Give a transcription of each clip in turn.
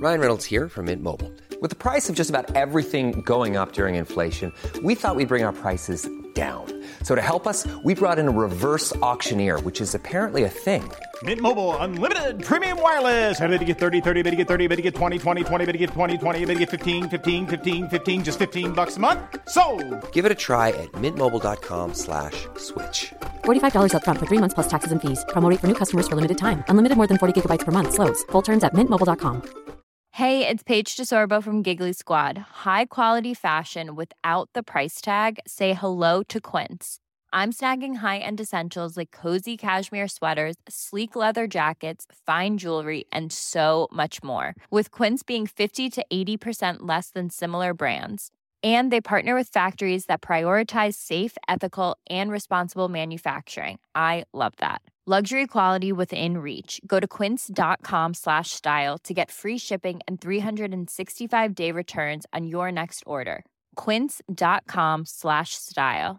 Ryan Reynolds here from Mint Mobile. With the price of just about everything going up during inflation, we thought we'd bring our prices down. So to help us, we brought in a reverse auctioneer, which is apparently a thing. Mint Mobile Unlimited Premium Wireless. How to get 30, 30, bit to get 30, bit to get 20, 20, 20, bit to get 20, 20, bit to get 15, 15, 15, 15, just $15 a month? Sold! Give it a try at mintmobile.com/switch. $45 up front for 3 months plus taxes and fees. Promo rate for new customers for limited time. Unlimited more than 40 gigabytes per month. Slows full terms at mintmobile.com. Hey, it's Paige DeSorbo from Giggly Squad. High quality fashion without the price tag. Say hello to Quince. I'm snagging high-end essentials like cozy cashmere sweaters, sleek leather jackets, fine jewelry, and so much more. With Quince being 50 to 80% less than similar brands. And they partner with factories that prioritize safe, ethical, and responsible manufacturing. I love that. Luxury quality within reach. Go to quince.com/style to get free shipping and 365-day returns on your next order. Quince.com/style.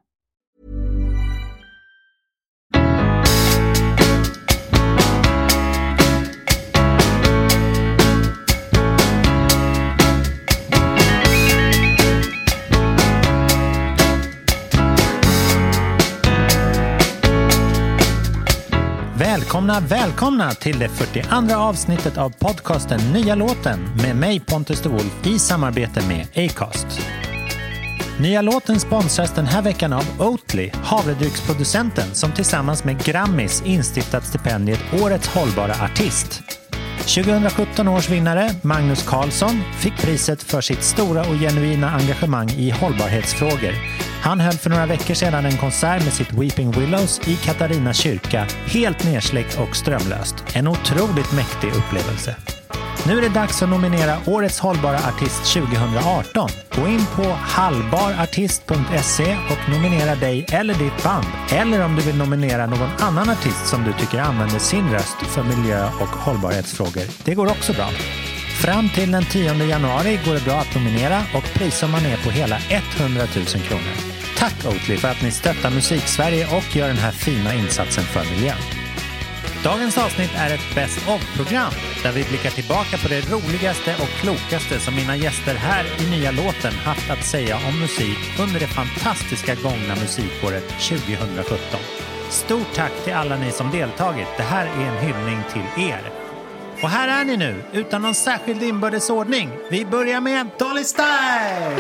Välkomna till det 42:a avsnittet av podcasten Nya låten med mig Pontus de Wolf i samarbete med Acast. Nya låten sponsras den här veckan av Oatly, havredrycksproducenten som tillsammans med Grammis instiftat stipendiet Årets hållbara artist. 2017 års vinnare, Magnus Carlsson, fick priset för sitt stora och genuina engagemang i hållbarhetsfrågor. Han höll för några veckor sedan en konsert med sitt Weeping Willows i Katarina kyrka, helt nersläckt och strömlöst. En otroligt mäktig upplevelse. Nu är det dags att nominera Årets hållbara artist 2018. Gå in på hallbarartist.se och nominera dig eller ditt band. Eller om du vill nominera någon annan artist som du tycker använder sin röst för miljö- och hållbarhetsfrågor. Det går också bra. Fram till den 10 januari går det bra att nominera och prissumman är på hela 100 000 kronor. Tack Oatly för att ni stöttar Musik-Sverige och gör den här fina insatsen för miljön. Dagens avsnitt är ett Best of-program där vi blickar tillbaka på det roligaste och klokaste som mina gäster här i Nya låten haft att säga om musik under det fantastiska gångna musikåret 2017. Stort tack till alla ni som deltagit. Det här är en hyllning till er. Och här är ni nu, utan någon särskild inbördes ordning. Vi börjar med Dolly Style!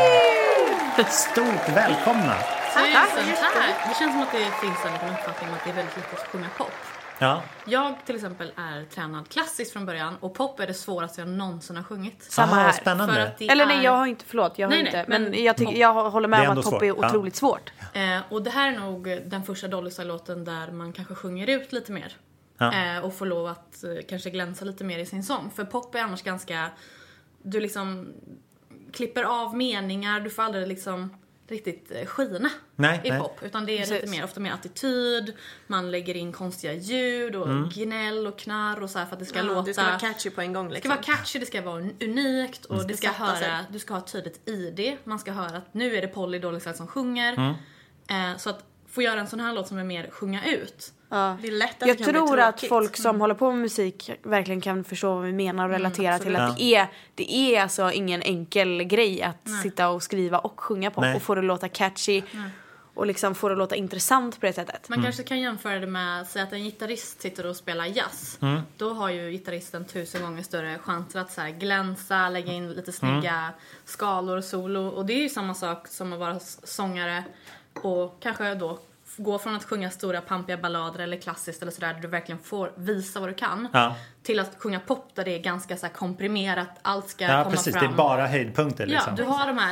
Stort välkomna! Tusen tack! Det känns som att det finns en liten uppfattning om att det är väldigt lätt att sjunga pop. Ja. Jag till exempel är tränad klassiskt från början och pop är det svåraste jag någonsin har sjungit. Samma här. Spännande. För att Eller nej, jag har inte, förlåt, jag har Nej, inte. nej, Men jag håller med om att pop är otroligt svårt. Och det här är nog den första Dolly Style-låten där man kanske sjunger ut lite mer. Och får lov att kanske glänsa lite mer i sin sång. För pop är annars ganska, du liksom klipper av meningar, du får aldrig liksom riktigt skina i pop. Utan det är lite mer, ofta mer attityd, man lägger in konstiga ljud och gnäll och knarr och så här för att det ska låta. Det ska vara catchy på en gång liksom. Det ska vara catchy, det ska vara unikt och det ska höra, du ska ha ett tydligt ID. Man ska höra att nu är det Polly Dolly Style som sjunger. Så att få göra en sån här låt som är mer sjunga ut. Ja. Det är lätt att jag tror att folk som håller på med musik verkligen kan förstå vad vi menar och relatera till att det är alltså ingen enkel grej att sitta och skriva och sjunga pop och få det låta catchy och liksom få det låta intressant på det sättet. Man kanske kan jämföra det med säg att en gitarrist sitter och spelar jazz. Då har ju gitarristen 1000 gånger större chanser att så här glänsa, lägga in lite snygga skalor och solo. Och det är ju samma sak som att vara sångare och kanske då gå från att sjunga stora pampiga ballader eller klassiskt eller sådär där du verkligen får visa vad du kan till att sjunga pop där det är ganska så här komprimerat, allt ska komma precis, fram. det är bara höjdpunkter liksom. Ja, du har de här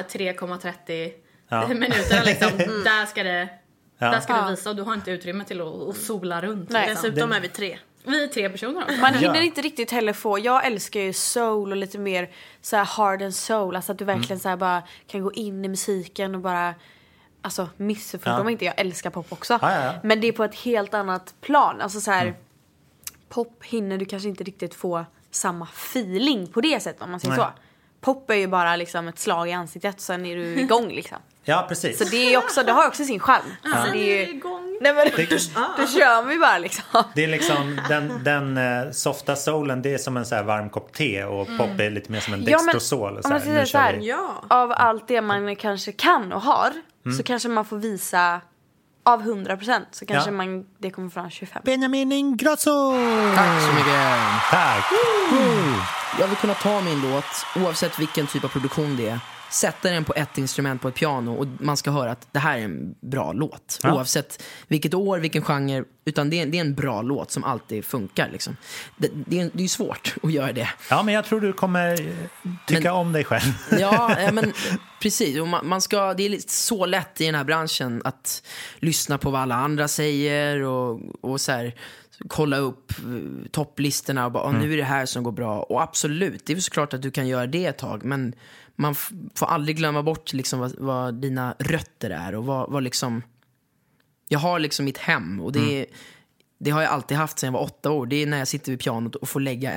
3,30 minuterna liksom, där ska du visa och du har inte utrymme till att sola runt. Nej. Liksom. Dessutom är vi 3. Vi är 3 personer också. Man hinner inte riktigt heller få. Jag älskar ju soul och lite mer så här hard and soul, alltså att du verkligen så här bara kan gå in i musiken och bara alltså missförstå mig inte, jag älskar pop också. Men det är på ett helt annat plan. Alltså så här pop hinner du kanske inte riktigt få samma feeling på det sättet om man säger så. Pop är ju bara liksom ett slag i ansiktet och sen är du igång liksom. Ja, precis. Så det är också, det har också sin charm. Sen är du igång. Nej, men då kör vi bara liksom. Det är liksom den softa soulen, det är som en så här varm kopp te och pop är lite mer som en dextrosol. Om man säger så här, av allt det man kanske kan och har så kanske man får visa av 100% så kanske det kommer från 25. Benjamin Ingrosso! Tack så mycket. Tack! Jag vill kunna ta min låt, oavsett vilken typ av produktion det är, sätta den på ett instrument på ett piano och man ska höra att det här är en bra låt. Ja. Oavsett vilket år, vilken genre, utan det är en bra låt som alltid funkar. Liksom. Det är ju svårt att göra det. Ja, men jag tror du kommer tycka om dig själv. Ja, men precis. Och man ska, det är så lätt i den här branschen att lyssna på vad alla andra säger och så här, kolla upp topplistorna och bara, nu är det här som går bra. Och absolut, det är såklart att du kan göra det ett tag, men man får aldrig glömma bort liksom vad dina rötter är och vad liksom, jag har liksom mitt hem och det har jag alltid haft sedan jag var 8 år. Det är när jag sitter vid pianot och får lägga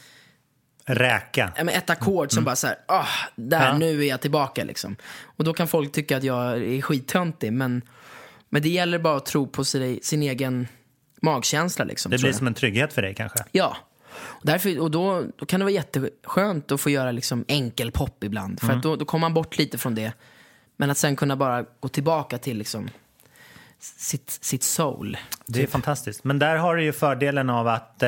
ett ackord som bara så här, nu är jag tillbaka liksom. Och då kan folk tycka att jag är skittöntig, men det gäller bara att tro på sin egen magkänsla liksom. Det blir som en trygghet för dig kanske. Ja. Och då kan det vara jätteskönt att få göra liksom enkel pop ibland. För att då kommer man bort lite från det. Men att sen kunna bara gå tillbaka till liksom sitt soul. Det är fantastiskt. Men där har du ju fördelen av att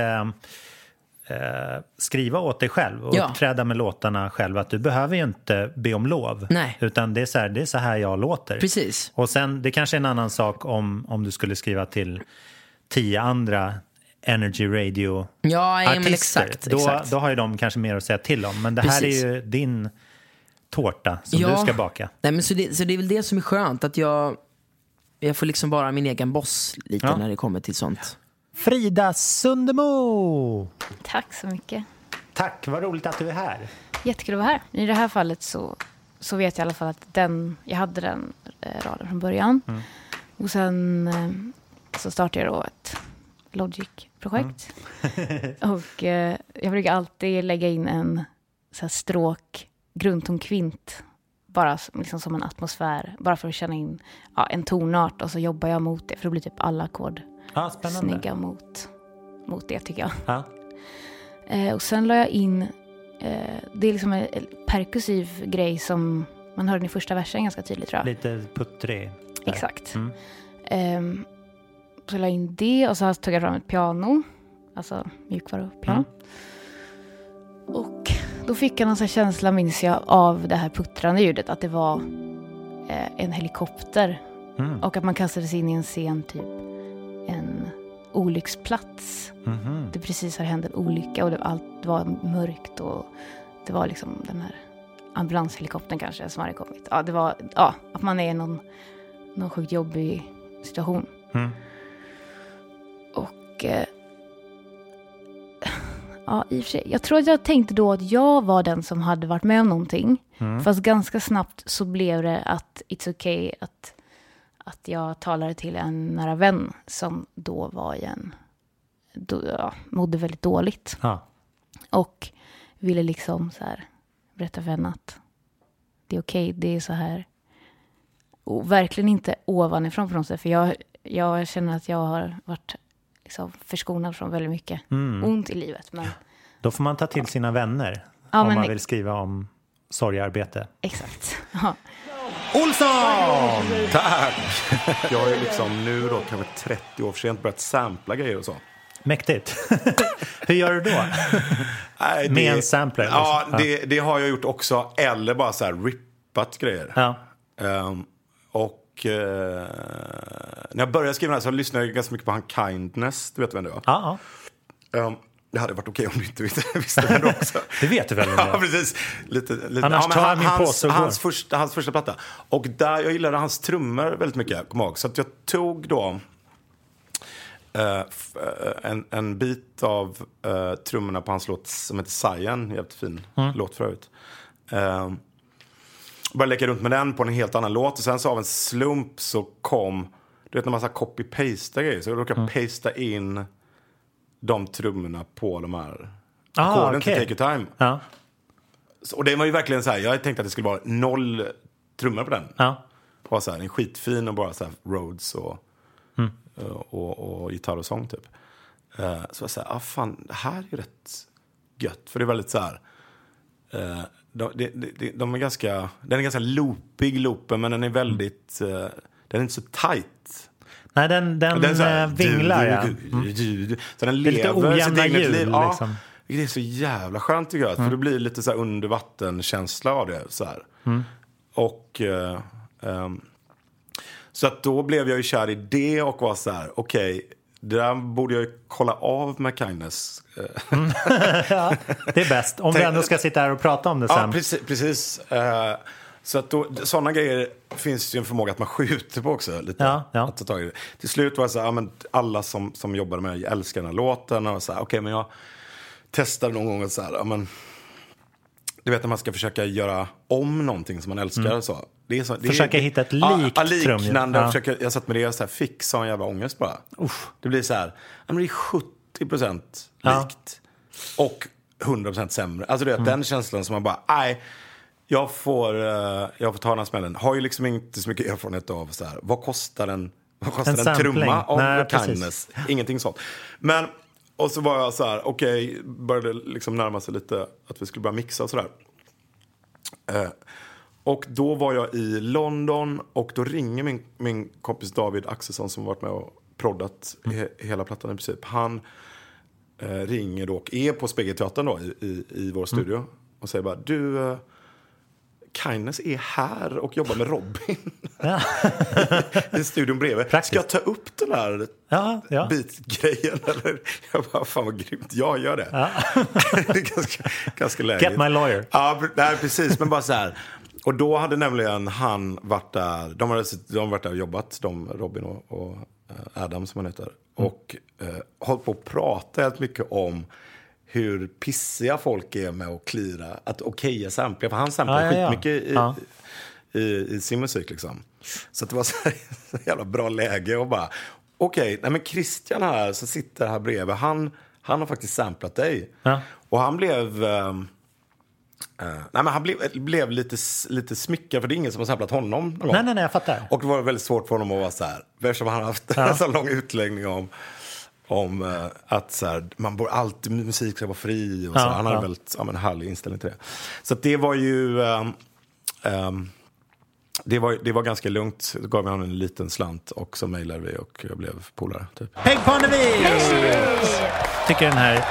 skriva åt dig själv och uppträda med låtarna själv. Att du behöver ju inte be om lov. Nej. Utan det är så här jag låter. Precis. Och sen, det kanske är en annan sak om du skulle skriva till 10 andra Energy Radio artister. Exakt. Då har ju de kanske mer att säga till om. Men det här är ju din tårta som du ska baka. Nej, men så det är väl det som är skönt, att jag får liksom vara min egen boss lite när det kommer till sånt. Frida Sundemo! Tack så mycket. Tack, vad roligt att du är här. Jättekul att vara här. I det här fallet så vet jag i alla fall att jag hade den raden från början. Och sen så startade jag då ett Logic-projekt. Och jag brukar alltid lägga in en så här stråk, grundton kvint, bara liksom som en atmosfär, bara för att känna in en tonart, och så jobbar jag mot det, för då blir typ alla ackord snygga mot det, tycker jag. Och sen la jag in det är liksom en perkussiv grej som man hörde i första versen ganska tydligt, tror jag. Lite puttrig. Exakt. Så la jag in det, och så tog jag fram ett piano, alltså mjukvarupiano. Och då fick jag någon sån känsla, minns jag, av det här puttrande ljudet, att det var en helikopter. Och att man kastade sig in i en scen, typ en olycksplats. Det precis har hänt en olycka och allt var mörkt, och det var liksom den här ambulanshelikoptern kanske som hade kommit. Det var att man är i någon sjukt jobbig situation. Och i och för sig, jag tror att jag tänkte då att jag var den som hade varit med om någonting. Fast ganska snabbt så blev det att it's okay att jag talade till en nära vän som då var mådde väldigt dåligt. Och ville liksom så här berätta för henne att det är okej, det är så här. Och verkligen inte ovanifrån på något sätt, för jag känner att jag har varit liksom förskonad från väldigt mycket ont i livet. Men då får man ta till sina vänner om man vill skriva om sorgarbete. Exakt. Olsson! Tack! Jag har ju liksom nu då kanske 30 år för sent börjat sampla grejer och så. Mäktigt. Hur gör du då? Med en sampler? Ja, det har jag gjort också. Eller bara så här rippat grejer. När jag började skriva den här så lyssnade jag ganska mycket på han Kindness. Du vet vem det var? Det hade varit okej om du inte visste vem det också. Det vet du väl? Ja, precis. Lite. Annars tar jag min påse och går. Hans första platta. Och där jag gillade hans trummor väldigt mycket, kom ihåg. Så att jag tog då en bit av trummorna på hans låt som heter Cyan. Jävligt fin låt förut. Började leka runt med den på en helt annan låt. Och sen så av en slump så kom, du vet, när man så copy-pasta grejer. Så jag råkade pasta in de trummorna på de här ackorden till Take Your Time. Och det var ju verkligen så här, jag tänkte att det skulle vara 0 trummor på den. Och så här, en skitfin och bara så här Rhodes och och gitarr och sång typ. Så jag säger, fan, det här är ju rätt gött. För det är väldigt så här... de är ganska... Den är ganska loopig, loopen, men den är väldigt... den är inte så tight. Nej, den vinglar, Så den lever lite ojämna ljud, liksom. Det är så jävla skönt tycker jag. För det blir lite så här undervattenkänsla av det. Så här. Och... så att då blev jag ju kär i det och var så här, okej, det där borde jag ju kolla av med Kindness. Ja, det är bäst. Om vi ändå ska sitta här och prata om det sen. Ja, precis. Så att då, sådana grejer finns det ju en förmåga att man skjuter på också. Lite, att ta tag i det. Till slut var det så här, men alla som jobbade med jag älskar den här låten. Och så här, okej, men jag testade någon gång och så här, men du vet när man ska försöka göra om någonting som man älskar. Så. Det är så, försöka hitta ett liknande. Jag satt med det och så här, fick sån jävla ångest bara. Det blir så här, men det är 70% likt. Och 100% sämre. Alltså det är den känslan som man bara, nej, jag får ta den här smällen. Har ju liksom inte så mycket erfarenhet av så här, vad kostar en trumma av Kindness? Ingenting sånt. Men, och så var jag så här, okej, började liksom närma sig lite att vi skulle börja mixa och sådär. Och då var jag i London och då ringer min kompis David Axelsson som varit med och proddat hela plattan i princip. Han ringer då och är på Spegelteatern då i vår studio och säger bara, du, Kindness är här och jobbar med Robin i studion bredvid. Praktiskt. Ska jag ta upp den här beat-grejen? Eller? Jag bara, fan vad grymt, jag gör det. Det är ganska läget. Get my lawyer. Ja, nej, precis, men bara så här. Och då hade nämligen han varit där, de har varit där och jobbat, Robin och Adam som han heter. Och hållit på att prata helt mycket om hur pissiga folk är med att klira, att okeja sampla. För han samplar skitmycket i sin musik liksom. Så det var så jävla bra läge och bara, okej, nej men Christian här som sitter här bredvid, han har faktiskt samplat dig. Och han blev... nej, men han blev lite smyckad för det är ingen som har samplat honom någon gång. Nej, jag fattar. Och det var väldigt svårt för honom att vara så här, eftersom han har haft en så lång utläggning om att så här, man borde alltid musik ska vara fri och så. Han hade väldigt en härlig inställning till det. Så att det var ju det var ganska lugnt. Då gav vi honom en liten slant och så mejlade vi och jag blev polare typ. Hej Parnevi! Tycker den här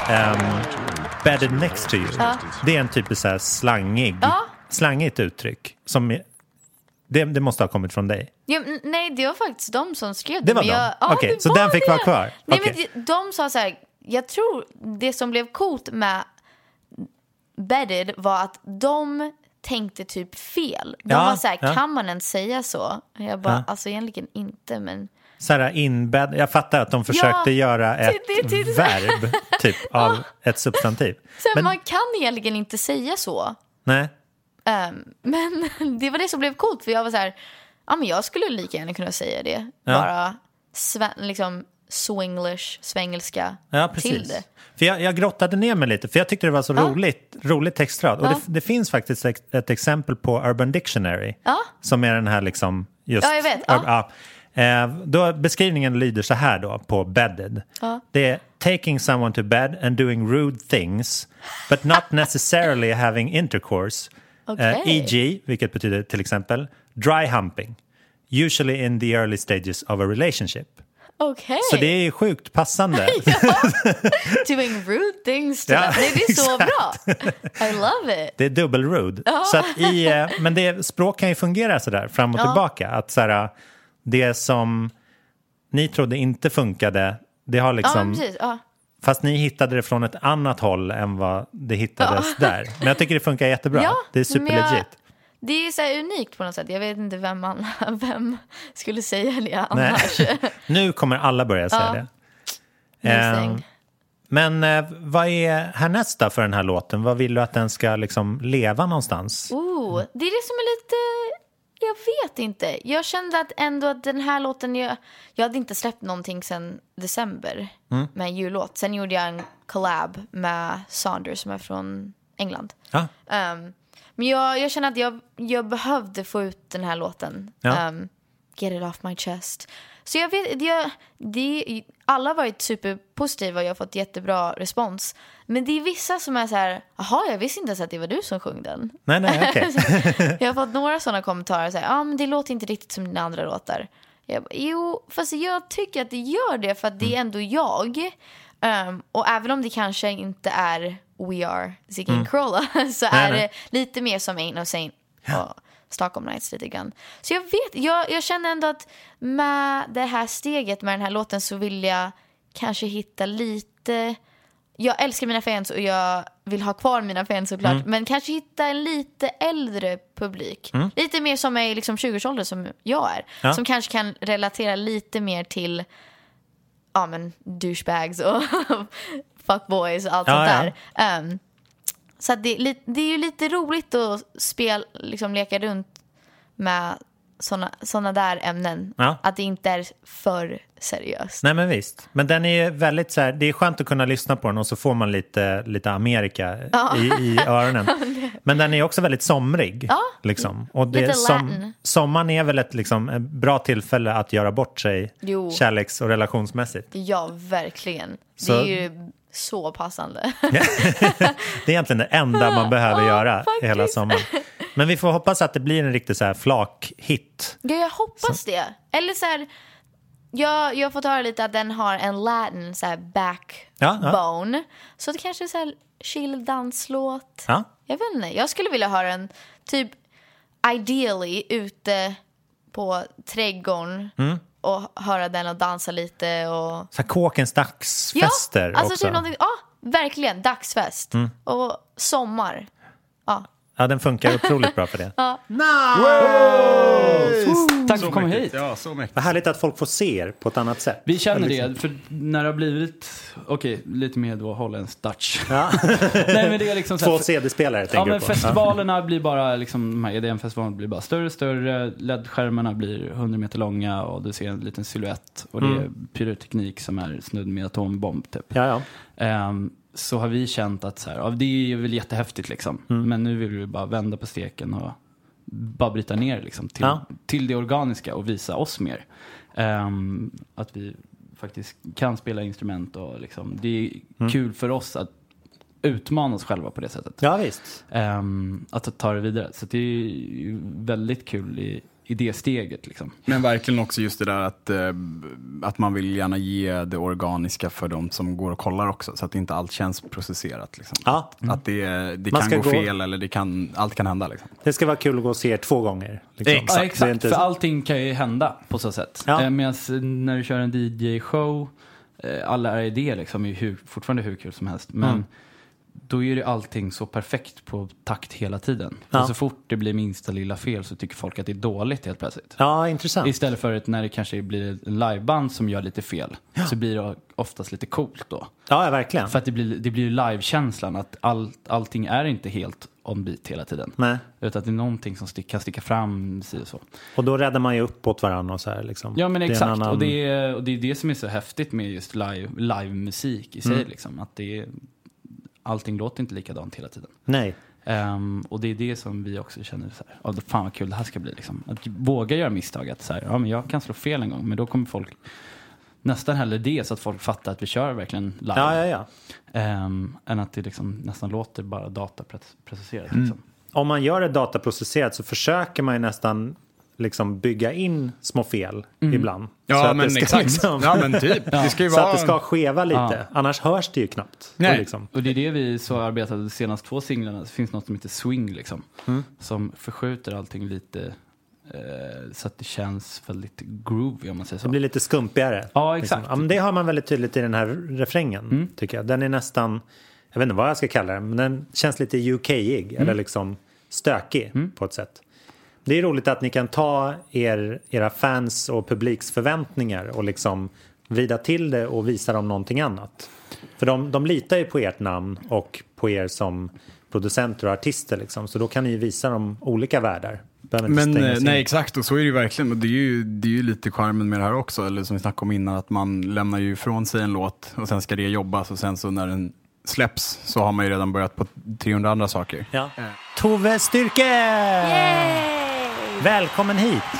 Bedded Next to You. Det är en typisk så här slangigt uttryck som det måste ha kommit från dig. Ja, nej, det var faktiskt de som skrev det. Var de? Okej, så den fick vara kvar. Nej, men de sa så här, jag tror det som blev coolt med Bedded var att de tänkte typ fel. De var så här, kan man ens säga så? Jag bara, alltså egentligen inte, men... Så här inbädd, jag fattar att de försökte göra ett verb typ av ett substantiv. Så men man kan egentligen inte säga så. Nej. Men det var det som blev coolt, för jag var så här, men jag skulle lika gärna kunna säga det. Bara liksom swinglish, svengelska till det. För jag grottade ner mig lite, för jag tyckte det var så roligt textrad. Och det finns faktiskt ett exempel på Urban Dictionary som är den här liksom just... Ja, jag vet. Då beskrivningen lyder så här då på bedded. Det är taking someone to bed and doing rude things but not necessarily having intercourse. E.g., vilket betyder till exempel dry humping, usually in the early stages of a relationship. Så det är sjukt passande. Doing rude things to them. Det är så bra. I love it. Det är dubbel rude. Så att men språk kan ju fungera så där fram och tillbaka. Att så här, det som ni trodde inte funkade, det har liksom... Fast ni hittade det från ett annat håll än vad det hittades där. Men jag tycker det funkar jättebra. Det är superlegit. Det är så här unikt på något sätt. Jag vet inte vem skulle säga det annars. Nu kommer alla börja säga det. Men vad är härnäst då för den här låten? Vad vill du att den ska liksom leva någonstans? Det är det som är lite... Jag vet inte. Jag kände att ändå att den här låten... Jag hade inte släppt någonting sedan december med en jullåt. Sen gjorde jag en collab med Saunders som är från England. Men jag känner att jag behövde få ut den här låten. get it off my chest. Så jag vet, alla har varit superpositiva och jag har fått jättebra respons. Men det är vissa som är så här, jaha, jag visste inte ens att det var du som sjöng den. Nej, okej. Jag har fått några sådana kommentarer så här, men det låter inte riktigt som dina andra låtar. Jo, fast jag tycker att det gör det för att det är ändå jag. Och även om det kanske inte är We Are Ziggy and Corolla så är det lite mer som Ain't No Saint och Stockholm Nights lite grann. Så jag känner ändå att med det här steget med den här låten så vill jag kanske hitta lite... Jag älskar mina fans och jag vill ha kvar mina fans såklart. Men kanske hitta en lite äldre publik. Lite mer som är i liksom 20-årsåldern som jag är. Ja. Som kanske kan relatera lite mer till douchebags och fuckboys och allt sånt där. Så att det är ju lite roligt att liksom leka runt med såna där ämnen. Ja. Att det inte är för seriöst. Nej, men visst. Men den är ju väldigt så här, det är skönt att kunna lyssna på den och så får man lite Amerika i öronen. Men den är också väldigt somrig. Ja. Liksom. Och det sommaren är väl ett bra tillfälle att göra bort sig kärleks- och relationsmässigt. Ja, verkligen. Det är ju så passande. Det är egentligen det enda man behöver göra hela sommaren. Men vi får hoppas att det blir en riktig så här flak-hit. Ja, jag hoppas det. Eller så här, jag har fått höra lite att den har en Latin så här backbone. Ja. Så det kanske är så här chill danslåt. Ja. Jag vet inte. Jag skulle vilja höra en typ ideally ute på trädgården och höra den och dansa lite och så här kåkens dagsfester. Ja, alltså typ någonting. Ja, verkligen dagsfest och sommar. Ja. Ja, den funkar otroligt bra för det. Ja. Tack för att komma hit. Ja, så mycket. Vad härligt att folk får se er på ett annat sätt. Vi känner det, för när det har blivit lite mer då holländsk Dutch. Ja. Nej, men det är liksom så här, 2 CD-spelare tänker men på. Festivalerna blir bara de här EDM-festivalerna blir bara större och större. LED-skärmarna blir 100 meter långa och du ser en liten silhuett och det är pyroteknik som är snudd med atombomb typ. Ja. Så har vi känt att så här, det är väl jättehäftigt liksom. Men nu vill vi bara vända på steken och bara bryta ner liksom, till det organiska och visa oss mer. Att vi faktiskt kan spela instrument och liksom, det är kul för oss att utmana oss själva på det sättet. Ja, visst. Att ta det vidare. Så det är väldigt kul i det steget liksom. Men verkligen också just det där att man vill gärna ge det organiska för de som går och kollar också, så att inte allt känns processerat liksom. Ja. Att det kan gå fel eller allt kan hända liksom. Det ska vara kul att gå och se 2 gånger liksom. Ja, exakt. Inte... För allting kan ju hända på så sätt. Ja. Medan när du kör en DJ-show alla idéer liksom är fortfarande hur kul som helst, men då är det allting så perfekt på takt hela tiden. Ja. Och så fort det blir minsta lilla fel så tycker folk att det är dåligt helt plötsligt. Ja, intressant. Istället för att när det kanske blir en liveband som gör lite fel så blir det oftast lite coolt då. Ja, verkligen. För att det blir livekänslan att allting är inte helt on beat hela tiden. Nej. Utan att det är någonting som kan sticka fram så. Och då räddar man ju upp åt varandra och så här liksom. Ja, men exakt. Annan... Och det är det som är så häftigt med just live-musik i sig liksom. Att allting låter inte likadant hela tiden. Nej. Och det är det som vi också känner så här, fan vad kul det här ska bli liksom. Att våga göra misstag, att så här, men jag kan slå fel en gång, men då kommer folk nästan hellre det, så att folk fattar att vi kör verkligen live. Ja. Än att det liksom nästan låter bara dataprocesserat liksom. Om man gör det dataprocesserat så försöker man ju nästan liksom bygga in små fel ibland. Ja, så att men det ska exakt. Liksom, ja, men typ. Det ska ju så vara... att det ska skeva lite. Annars hörs det ju knappt. Nej. Liksom. Och det är det vi så arbetade de senaste 2 singlarna. Det finns något som heter swing liksom. Som förskjuter allting lite så att det känns väldigt groovy, om man säger så. Det blir lite skumpigare. Ja, exakt. Liksom. Ja, men det har man väldigt tydligt i den här refrängen, tycker jag. Den är nästan, jag vet inte vad jag ska kalla den, men den känns lite UK-ig eller liksom stökig på ett sätt. Det är roligt att ni kan ta era fans och publiks förväntningar och liksom vrida till det och visa dem någonting annat. För de litar ju på ert namn och på er som producenter och artister liksom. Så då kan ni visa dem olika världar. Men nej, exakt, och så är det ju verkligen. Och det är ju lite charmen med det här också. Eller som vi snackade om innan, att man lämnar ju ifrån sig en låt och sen ska det jobbas, och sen så när den släpps så har man ju redan börjat på 300 andra saker. Ja. Tove Styrke! Yay! Välkommen hit. Tack.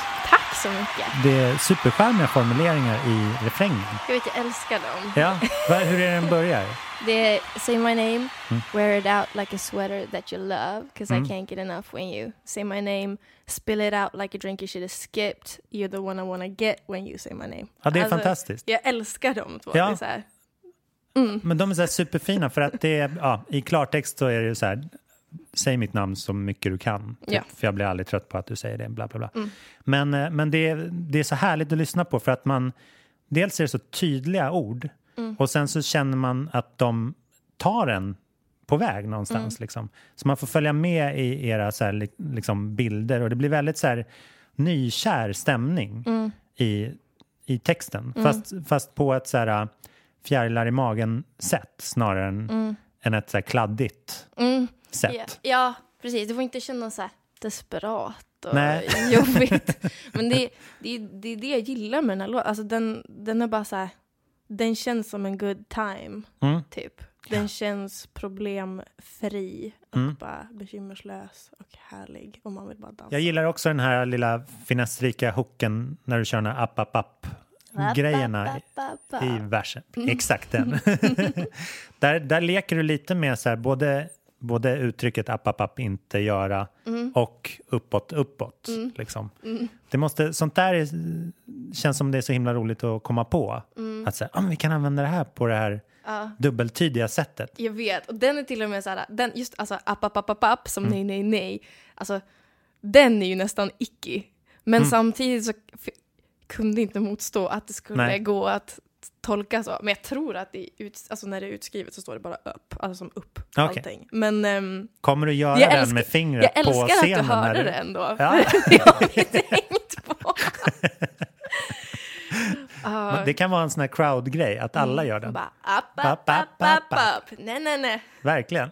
Tack så mycket. Det är supercharmiga formuleringar i refrängen. Jag älskar dem. Ja, hur är den börjar? Det är say my name, wear it out like a sweater that you love, because I can't get enough when you say my name, spill it out like a drink you should have skipped, you're the one I wanna get when you say my name. Ja, det är fantastiskt. Jag älskar dem två. Ja. Det är så här. Men de är så här superfina för att det är, i klartext så är det ju så här, säg mitt namn så mycket du kan. Typ, för jag blir aldrig trött på att du säger det, bla bla bla. Men det är så härligt att lyssna på för att man, dels är det så tydliga ord och sen så känner man att de tar en på väg någonstans liksom. Så man får följa med i era så här, liksom, bilder och det blir väldigt så här nykär stämning i texten. Fast på ett så här fjärilar i magen sätt snarare än ett så här kladdigt sätt. Ja, precis. Det får inte kännas så här desperat och jobbigt. Men det är det jag gillar med den här låten. Alltså den är bara så här, den känns som en good time typ. Den känns problemfri och bara bekymmerslös och härlig och man vill bara dansa. Jag gillar också den här lilla finessrika hooken när du kör den här app grejerna i versen. Exakt den. där leker du lite med så här, både uttrycket app inte göra och uppåt liksom. Det måste, sånt där känns som det är så himla roligt att komma på att säga, vi kan använda det här på det här dubbeltydiga sättet. Jag vet, och den är till och med så här, den just alltså app som nej. Alltså den är ju nästan icky. Men samtidigt så kunde inte motstå att det skulle gå att tolka så. Men jag tror att alltså när det är utskrivet så står det bara upp. Alltså som upp. Allting. Men, kommer du göra den med fingret på scenen? Jag älskar att du hörde det ändå. Ja. Jag har inte tänkt på. Det kan vara en sån här crowd-grej. Att alla gör den. Bara upp. Nej. Verkligen.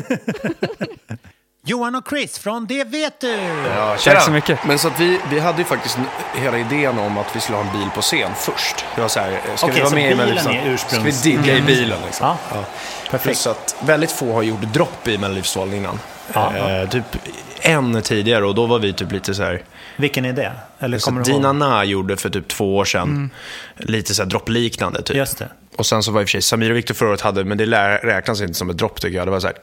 Johan och Chris från Det vet du! Ja, tack så mycket. Men så att vi hade ju faktiskt hela idén om att vi skulle ha en bil på scen först. Det var så här, ska vi vara med i Melodifestivalen? Ska vi digga i bilen liksom? Ja. Perfekt. Plus att väldigt få har gjort dropp i Melodifestivalen innan. Typ en tidigare och då var vi typ lite så här. Vilken är det? Eller kommer Dina Na gjorde för typ 2 år sedan lite så här droppliknande typ. Just det. Och sen så var i och för sig Samir och Viktor förra året hade, men det räknas inte som ett dropp tycker jag. Det var så här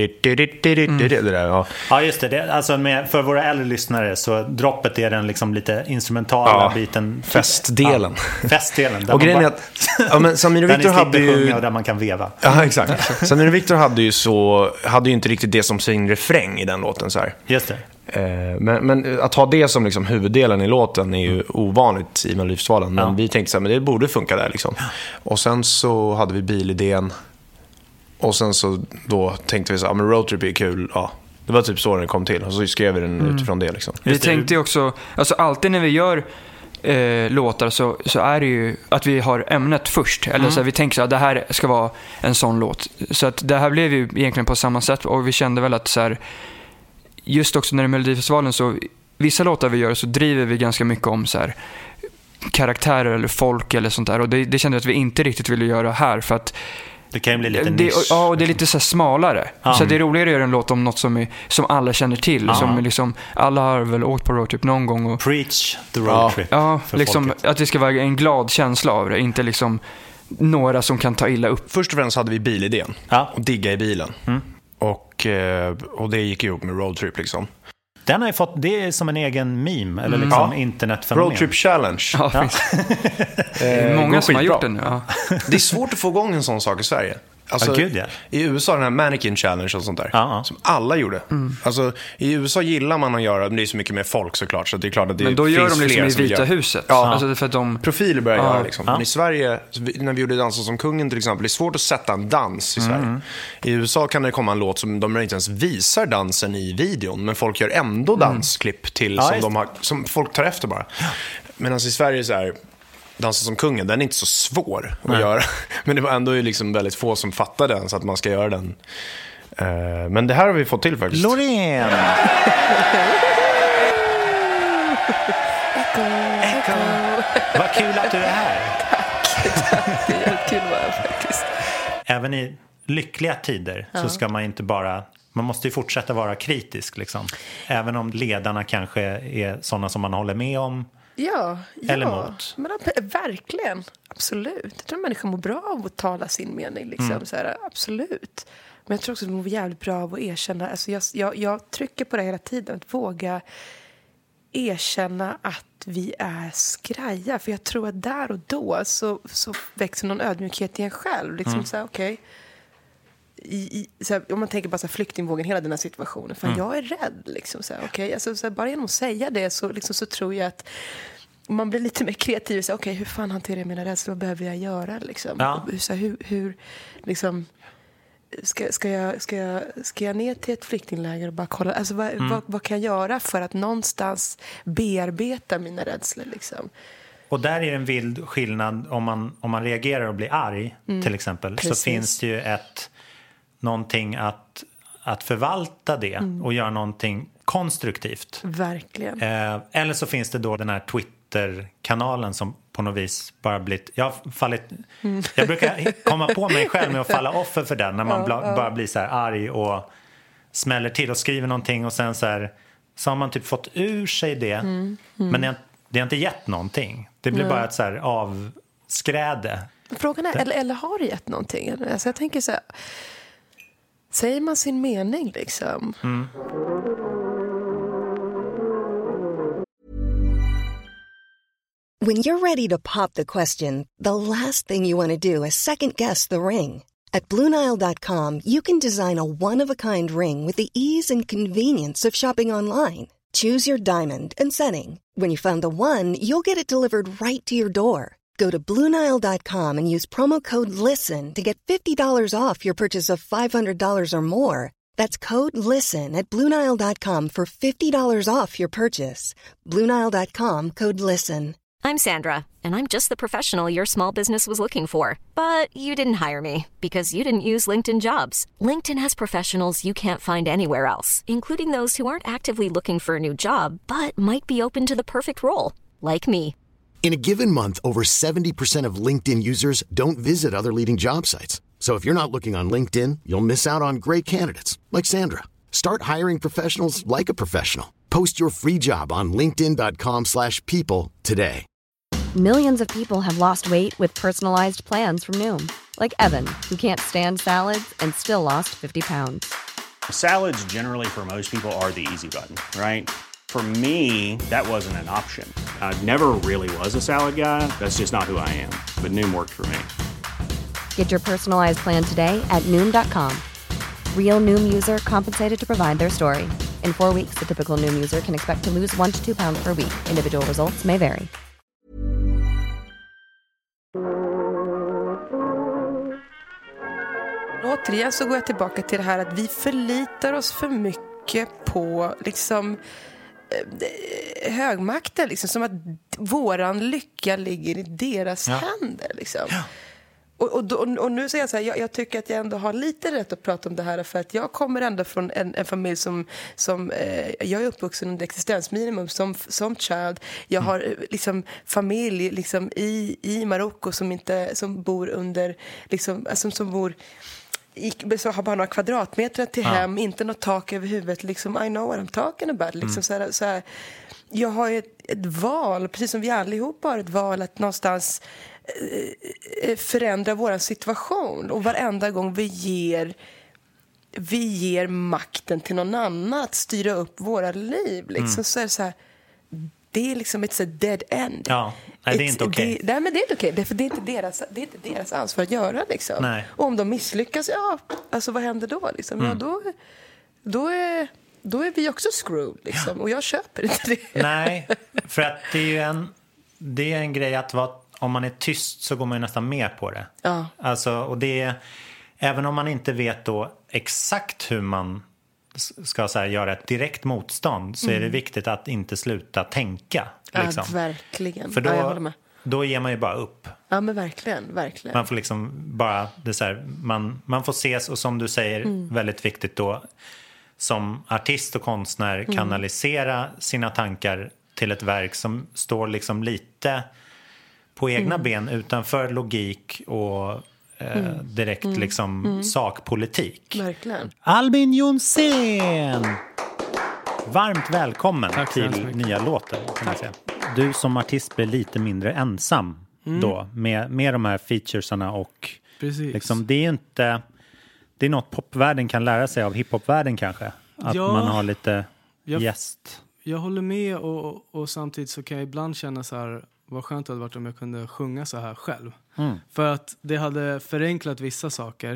det där, ja just det, alltså för våra äldre lyssnare så droppet är den liksom lite instrumentala biten. Festdelen. Festdelen. Och grejen är att men Samir och Viktor hade ju och där man kan veva. Ja, exakt. Samir och Viktor hade ju inte riktigt det som sin refräng i den låten så här. Just det. Men att ha det som liksom huvuddelen i låten är ju ovanligt i Melodifestivalen. Men vi tänkte så här, men det borde funka där liksom. Och sen så hade vi bilidén. Och sen så då tänkte vi så här, men roadtrip är kul. Ja, det var typ så den kom till. Och så skrev vi den utifrån det liksom. Vi tänkte ju också, alltså alltid när vi gör låtar så är det ju att vi har ämnet först. Eller så här, vi tänker så här, det här ska vara en sån låt. Så att det här blev ju egentligen på samma sätt. Och vi kände väl att så här, just också när det är Melodifestivalen så vissa låtar vi gör så driver vi ganska mycket om så här karaktärer eller folk eller sånt där och det kände att vi inte riktigt ville göra här för att det kan ju bli lite nisch. Ja, och det är lite så här smalare. Så det är roligare att göra en låt om något som alla känner till. Som liksom, alla har väl åkt på roadtrip någon gång. Och, preach the roadtrip. Ja, liksom, att det ska vara en glad känsla av det. Inte liksom några som kan ta illa upp. Först och främst hade vi bilidén. Och digga i bilen. Och det gick ihop med roadtrip liksom. Den har ju fått, det är som en egen meme eller liksom internetfenomen. Roadtrip challenge. Ja. Många som har gjort den. Ja. Det är svårt att få igång en sån sak i Sverige. Alltså, i USA den här mannequin challenge och sånt där som alla gjorde. Alltså i USA gillar man att göra, men det är så mycket mer folk såklart så det är klart att det men då gör finns de liksom fler i Vita huset. Alltså för att de profiler börjar göra liksom. Men i Sverige när vi gjorde Dansa som kungen till exempel, det är svårt att sätta en dans i Sverige. I USA kan det komma en låt som de inte ens visar dansen i videon, men folk gör ändå dansklipp till som folk tar efter bara. Medan i Sverige så här Dansa som kungen, den är inte så svår att göra. Men det var ändå liksom väldigt få som fattade den så att man ska göra den. Men det här har vi fått till faktiskt. Loreen! Echo! Vad kul att du är här. Tack. Det är jättekul att vara här faktiskt. Även i lyckliga tider så ska man inte bara... Man måste ju fortsätta vara kritisk liksom. Även om ledarna kanske är sådana som man håller med om. Ja. Eller mot. Men verkligen, absolut. Jag tror att människor mår bra av att tala sin mening. Liksom. Så här, absolut. Men jag tror också att de mår jävligt bra av att erkänna. Alltså jag trycker på det hela tiden. Att våga erkänna att vi är skraja. För jag tror att där och då så växer någon ödmjukhet i en själv. Liksom så här, okej. Så här, om man tänker bara så här, flyktingvågen, hela den här situationen. För jag är rädd. Liksom, så här, okay? Alltså, så här, bara genom att säga det så tror jag att man blir lite mer kreativ. Så okej, hur fan hanterar jag mina rädslor? Vad behöver jag göra? Liksom? Ja. Så här, hur liksom... Ska jag ner till ett flyktingläger och bara kolla, alltså vad kan jag göra för att någonstans bearbeta mina rädslor liksom? Och där är en vild skillnad om man reagerar och blir arg till exempel. Precis. Så finns det ju någonting att förvalta det och göra någonting konstruktivt. Verkligen. Eller så finns det då den här Twitter-kanalen som på något vis bara blivit... Jag brukar komma på mig själv med att falla offer för den när man bara blir så här arg och smäller till och skriver någonting och sen så har man typ fått ur sig det. Men det har inte gett någonting. Det blir bara ett så här avskräde. Frågan är, eller har det gett någonting? Alltså jag tänker så här, säger man sin mening liksom? When you're ready to pop the question, the last thing you want to do is second-guess the ring. At BlueNile.com, you can design a one-of-a-kind ring with the ease and convenience of shopping online. Choose your diamond and setting. When you find the one, you'll get it delivered right to your door. Go to BlueNile.com and use promo code LISTEN to get $50 off your purchase of $500 or more. That's code LISTEN at BlueNile.com for $50 off your purchase. BlueNile.com, code LISTEN. I'm Sandra, and I'm just the professional your small business was looking for. But you didn't hire me because you didn't use LinkedIn Jobs. LinkedIn has professionals you can't find anywhere else, including those who aren't actively looking for a new job, but might be open to the perfect role, like me. In a given month, over 70% of LinkedIn users don't visit other leading job sites. So if you're not looking on LinkedIn, you'll miss out on great candidates like Sandra. Start hiring professionals like a professional. Post your free job on linkedin.com/people today. Millions of people have lost weight with personalized plans from Noom. Like Evan, who can't stand salads and still lost 50 pounds. Salads generally for most people are the easy button, right? For me, that wasn't an option. I never really was a salad guy. That's just not who I am. But Noom worked for me. Get your personalized plan today at Noom.com. Real Noom user compensated to provide their story. In 4 weeks, the typical Noom user can expect to lose 1 to 2 pounds per week. Individual results may vary. Återigen så går jag tillbaka till det här att vi förlitar oss för mycket på liksom högmakten, liksom, som att våran lycka ligger i deras händer liksom. Och nu säger jag så här, jag tycker att jag ändå har lite rätt att prata om det här, för att jag kommer ändå från en familj som jag är uppvuxen under existensminimum som child. Jag har liksom familj liksom i Marocko som bor under liksom, alltså, som bor så har bara några kvadratmeter till hem, inte något tak över huvudet liksom. I know what I'm talking about liksom, så här, jag har ett val, precis som vi allihopa har ett val att någonstans förändra vår situation, och varenda gång vi ger makten till någon annan att styra upp våra liv liksom, så är det så här, det är liksom it's a dead end. Ja, nej, det är inte okej. Nej, men det är inte okej, för det är inte deras ansvar att göra liksom. Nej. Och om de misslyckas, alltså vad händer då liksom? Då är vi också screwed liksom, och jag köper inte det. Nej, för att det är en grej att om man är tyst så går man ju nästan med på det. Ja. Alltså, och det är, även om man inte vet då exakt hur man ska så här, göra ett direkt motstånd, så är det viktigt att inte sluta tänka. Liksom. Ja, verkligen. För jag håller med. Då ger man ju bara upp. Ja, men verkligen. Man får liksom bara, det är så här, man får ses, och som du säger, väldigt viktigt då, som artist och konstnär kanalisera sina tankar till ett verk som står liksom lite på egna ben, utanför logik och direkt liksom sakpolitik. Verkligen. Albin Jonsén! Varmt välkommen till nya låten, kan man säga. du som artist blir lite mindre ensam då med de här featuresarna och liksom, det är inte, det är något popvärlden kan lära sig av hiphopvärlden kanske, att man har lite gäst. Jag håller med och samtidigt så kan jag ibland känna så här, vad skönt det hade varit om jag kunde sjunga så här själv. För att det hade förenklat vissa saker.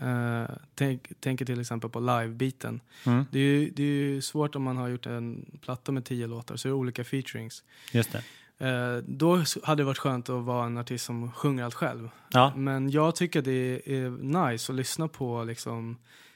Tänker till exempel på live-biten. Det är ju svårt om man har gjort en platta med 10 låtar, så är det olika featurings. Just det. Då hade det varit skönt att vara en artist som sjunger allt själv. Ja. Men jag tycker det är nice att lyssna på liksom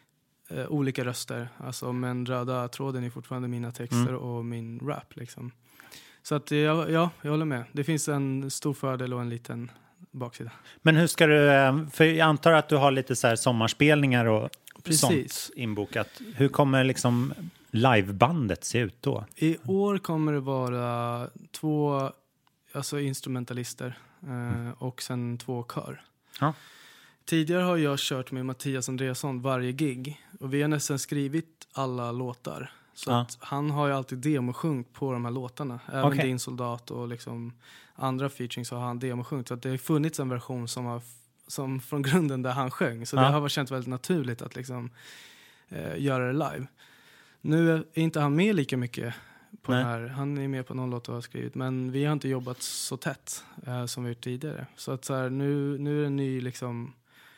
olika röster. Alltså, men röda tråden är fortfarande mina texter och min rap liksom. Så att jag håller med. Det finns en stor fördel och en liten baksida. Men hur ska du, för jag antar att du har lite så här sommarspelningar och sånt inbokat. Hur kommer liksom livebandet se ut då? I år kommer det vara 2 instrumentalister och sen 2 kör. Ja. Tidigare har jag kört med Mattias Andreasson varje gig. Och vi har nästan skrivit alla låtar. Så att han har ju alltid demosjungt på de här låtarna. Även Din soldat och liksom andra featuring så har han demosjungt. Så att det har funnits en version som från grunden där han sjöng. Så det har känts väldigt naturligt att liksom göra det live. Nu är inte han med lika mycket på den här. Han är med på någon låt och har skrivit. Men vi har inte jobbat så tätt som vi gjort tidigare. Så att så här, nu är det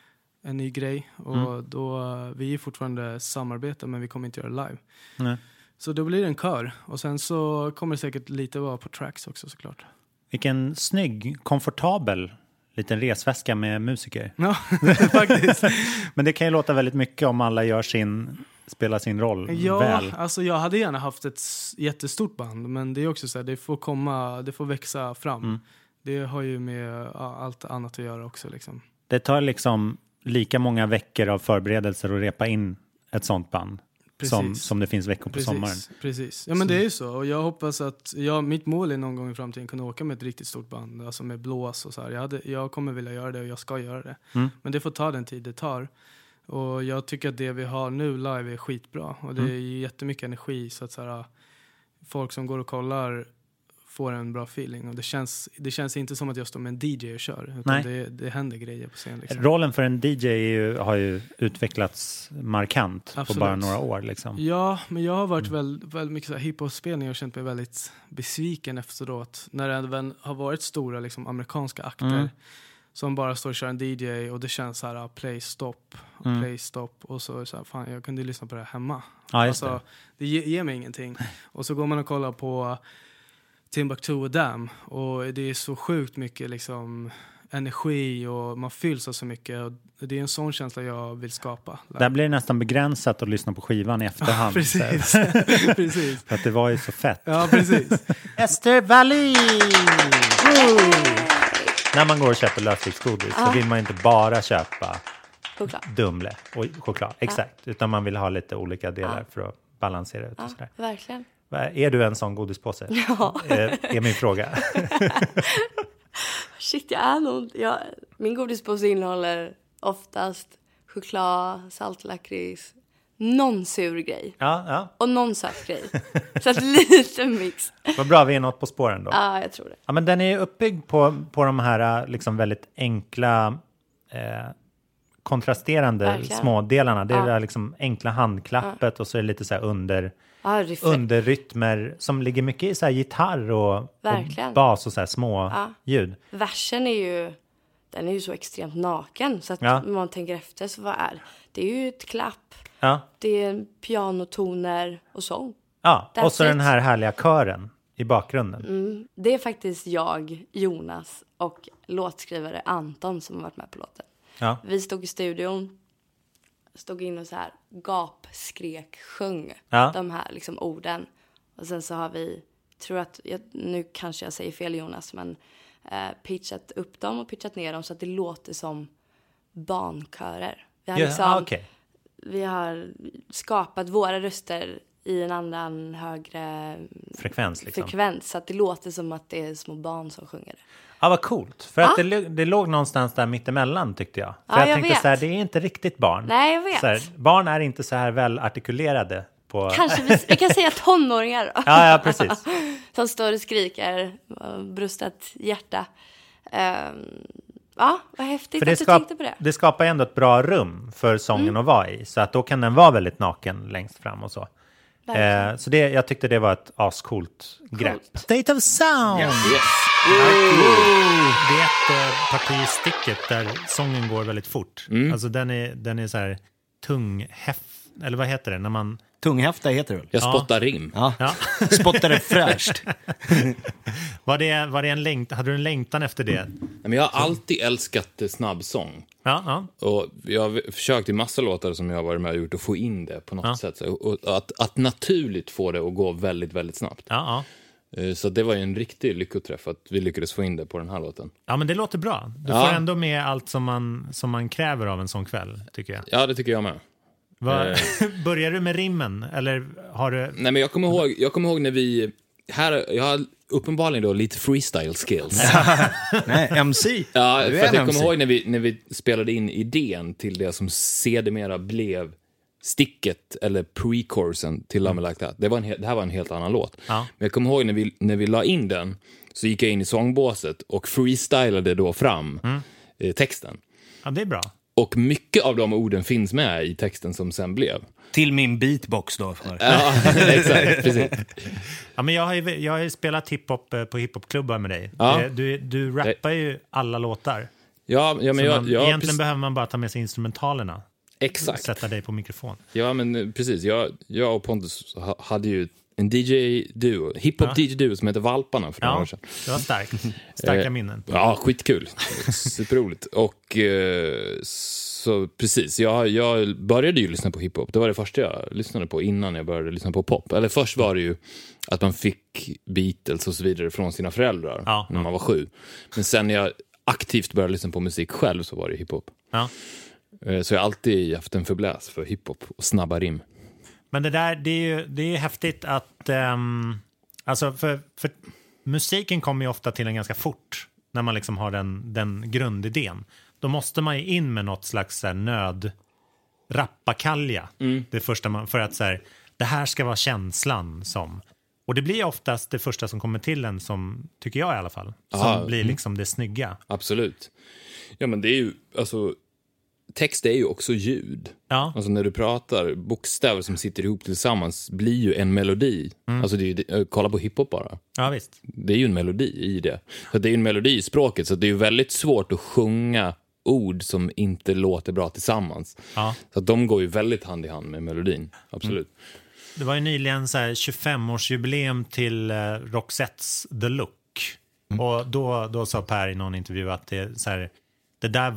en ny grej. Och då, vi är fortfarande samarbete, men vi kommer inte göra live. Nej. Så då blir det en kör. Och sen så kommer det säkert lite vara på tracks också såklart. Vilken snygg, komfortabel liten resväska med musiker. Ja, faktiskt. Men det kan ju låta väldigt mycket om alla spelar sin roll väl. Ja, alltså jag hade gärna haft ett jättestort band. Men det är också så här, det får växa fram. Det har ju med allt annat att göra också liksom. Det tar liksom lika många veckor av förberedelser att repa in ett sånt band som det finns veckor på sommaren. Precis. Ja, men det är ju så. Och jag hoppas att mitt mål är någon gång i framtiden kunna åka med ett riktigt stort band, alltså med blås och så här. Jag kommer vilja göra det och jag ska göra det. Men det får ta den tid det tar. Och jag tycker att det vi har nu live är skitbra. Och det är jättemycket energi, så att så här, folk som går och kollar får en bra feeling. Och det känns inte som att jag står med en DJ och kör. Utan det händer grejer på scen. Liksom. Rollen för en DJ har ju utvecklats markant. Absolut. På bara några år. Liksom. Ja, men jag har varit väldigt mycket hiphop-spelningar och känt mig väldigt besviken efteråt. När det även har varit stora liksom, amerikanska akter. Som bara står och kör en DJ och det känns så här play stop och så här, fan, jag kunde lyssna på det här hemma. Ja, just det. Det ger mig ingenting. Och så går man och kollar på Timbuktu och Damn och det är så sjukt mycket liksom energi och man fylls av så mycket och det är en sån känsla jag vill skapa. Där blir det nästan begränsat att lyssna på skivan i efterhand. Precis. Precis. För att det var ju så fett. Ja, precis. Ester Wallin! När man går och köper lösviktsgodis så vill man inte bara köpa Dumle och choklad. Exakt. Utan man vill ha lite olika delar för att balansera ut och sådär. Verkligen. Är du en sån godispåse? Ja. Är min fråga. Shit, jag är nog... min godispåse innehåller oftast choklad, saltlakrits, någon sur grej. Ja. Och någon söt grej. Så att lite mix. Vad bra, vi är något på spåren då. Ja, jag tror det. Ja, men den är uppbyggd på de här liksom väldigt enkla kontrasterande små delarna. Det är det där liksom enkla handklappet och så är det lite så här underrytmer som ligger mycket i så här gitarr och bas och så här små ljud. Versen den är ju så extremt naken så att man tänker efter så det är ju ett klapp. Ja. Det är pianotoner och sång. Ja, och så den här härliga kören i bakgrunden. Det är faktiskt jag, Jonas och låtskrivare Anton som har varit med på låten. Ja. Vi stod i studion, stod in och så här gapskrek, sjöng de här liksom orden. Och sen så har vi, nu kanske jag säger fel Jonas, men pitchat upp dem och pitchat ner dem så att det låter som barnkörer. Vi har skapat våra röster i en annan högre frekvens så att det låter som att det är små barn som sjunger det. Ja, vad coolt. För att det låg någonstans där mittemellan tyckte jag. För jag tänkte så här, det är inte riktigt barn. Nej, jag vet. Så här, barn är inte så här väl artikulerade på... Kanske vi kan säga tonåringar då. Ja, precis. Som står och skriker, brustat hjärta. Ja, vad häftigt för att du tänkte på det. Det skapar ändå ett bra rum för sången att vara i. Så att då kan den vara väldigt naken längst fram och så. Så jag tyckte det var ett ascoolt grepp. State of Sound! Yes. Det är ett parti i sticket där sången går väldigt fort. Alltså den är så här eller vad heter det? När man... Tunghäfta heter det. Jag spottar rim. Ja. Spottar det fräscht. Var det hade du en längtan efter det? Men jag har alltid älskat snabbsång. Ja. Och jag har försökt i massa låtar som jag har varit med och gjort att få in det på något sätt. Och att naturligt få det att gå väldigt, väldigt snabbt. Ja. Så det var ju en riktig lyckoträff att vi lyckades få in det på den här låten. Ja, men det låter bra. Du får ändå med allt som man kräver av en sån kväll, tycker jag. Ja, det tycker jag med. Börjar du med rimmen? Eller har du... Nej, men jag kommer ihåg när vi... Jag har uppenbarligen då lite freestyle skills. Nej, MC. Ja, för att jag kommer ihåg när vi spelade in idén till det som sedermera blev sticket eller pre-coursen till Love Me Like That. Det här var en helt annan låt. Ja. Men jag kommer ihåg när vi la in den så gick jag in i sångbåset och freestylade då fram texten. Ja, det är bra. Och mycket av de orden finns med i texten som sen blev. Till min beatbox då. Ja, exakt, precis. Ja, men jag har ju spelat hiphop på hiphopklubbar med dig. Ja. Du rappar ju alla låtar. Ja, men egentligen behöver man bara ta med sig instrumentalerna. Exakt. Sätta dig på mikrofon. Ja, men precis. Jag och Pontus hade ju en DJ-duo, hiphop DJ-duo som heter Valparna för några år sedan. Det var starka minnen. Ja, skitkul. Superroligt. Och så precis, jag började ju lyssna på hiphop. Det var det första jag lyssnade på innan jag började lyssna på pop. Eller först var det ju att man fick Beatles och så vidare från sina föräldrar när man var 7. Men sen när jag aktivt började lyssna på musik själv så var det hiphop. Ja. Så jag har alltid haft en förbläs för hiphop och snabba rim. Men det är ju häftigt att alltså för musiken kommer ju ofta till en ganska fort när man liksom har den grundidén. Då måste man ju in med något slags rappakalja. Det första för att så här, det här ska vara känslan som, och det blir oftast det första som kommer till en, som tycker jag i alla fall, som blir liksom det snygga. Absolut. Ja, men det är ju alltså, text är ju också ljud. Ja. Alltså när du pratar, bokstäver som sitter ihop tillsammans blir ju en melodi. Alltså kolla på hiphop bara. Ja, visst. Det är ju en melodi i det. Så det är ju en melodi i språket, så det är ju väldigt svårt att sjunga ord som inte låter bra tillsammans. Ja. Så att de går ju väldigt hand i hand med melodin. Absolut. Det var ju nyligen så här 25-årsjubileum till Roxettes The Look. Och då sa Per i någon intervju att det där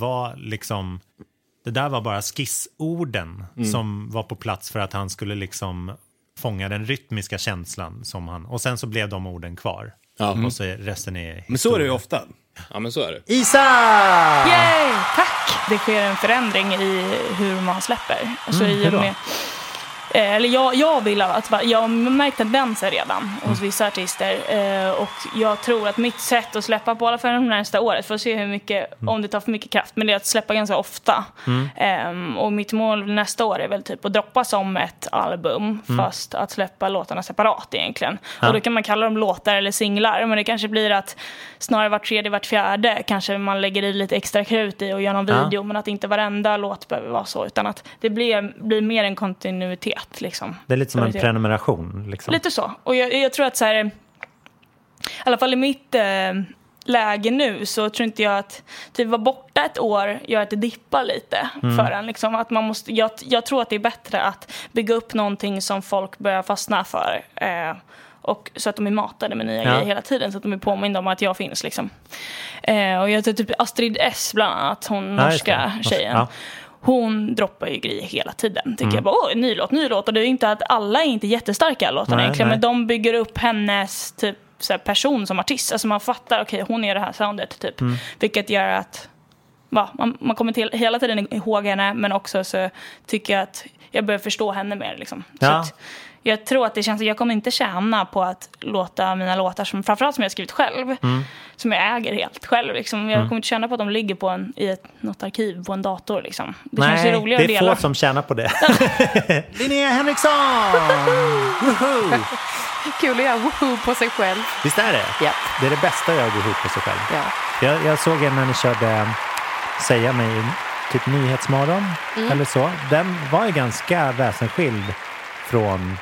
var bara skissorden som var på plats för att han skulle liksom fånga den rytmiska känslan som han, och sen så blev de orden kvar. Och så resten är historia. Men så är det ju ofta. Ja, men så är det. Isa! Yay! Tack! Det sker en förändring i hur man släpper. Alltså i och med, eller jag vill att jag har märkt tendenser redan hos vissa artister, och jag tror att mitt sätt att släppa på alla för de nästa året, för att se hur mycket, om det tar för mycket kraft, men det är att släppa ganska ofta. Och mitt mål nästa år är väl typ att droppa som ett album, fast att släppa låtarna separat egentligen. Och då kan man kalla dem låtar eller singlar, men det kanske blir att snarare vart tredje, vart fjärde kanske man lägger i lite extra krut i och gör någon video, men att inte varenda låt behöver vara så, utan att det blir mer en kontinuitet. Liksom. Det är lite som en prenumeration. Liksom. Lite så. Och jag tror att så här, i alla fall i mitt läge nu, så tror inte jag att typ vara borta ett år gör att det dippar lite för en. Liksom, att man måste, jag tror att det är bättre att bygga upp någonting som folk börjar fastna för. Och så att de är matade med nya grejer hela tiden, så att de är påminda om att jag finns. Liksom. Och jag tror typ Astrid S bland annat, hon norska tjejen. Ja. Hon droppar ju grejer hela tiden. Tycker jag bara, ny låt. Och det är inte att alla är inte jättestarka låtarna egentligen. Men de bygger upp hennes typ så här, person som artist. Alltså man fattar, okej, hon är det här soundet typ. Vilket gör att man kommer hela tiden ihåg henne. Men också så tycker jag att jag börjar förstå henne mer liksom. Så att Jag tror att det känns att jag kommer inte tjäna på att låta mina låtar, som framförallt som jag har skrivit själv, som jag äger helt själv. Liksom. Jag kommer inte tjäna på att de ligger på något arkiv på en dator. Liksom. Det känns ju roligare att dela. Det är få som tjänar på det. Linnea Henriksson! Woho! Kul att göra woho på sig själv. Visst är det? Ja. Det är det bästa jag går ihop på sig själv. Ja. Jag såg en när ni körde Säga mig typ Nyhetsmorgon eller så. Den var ju ganska väsensskild från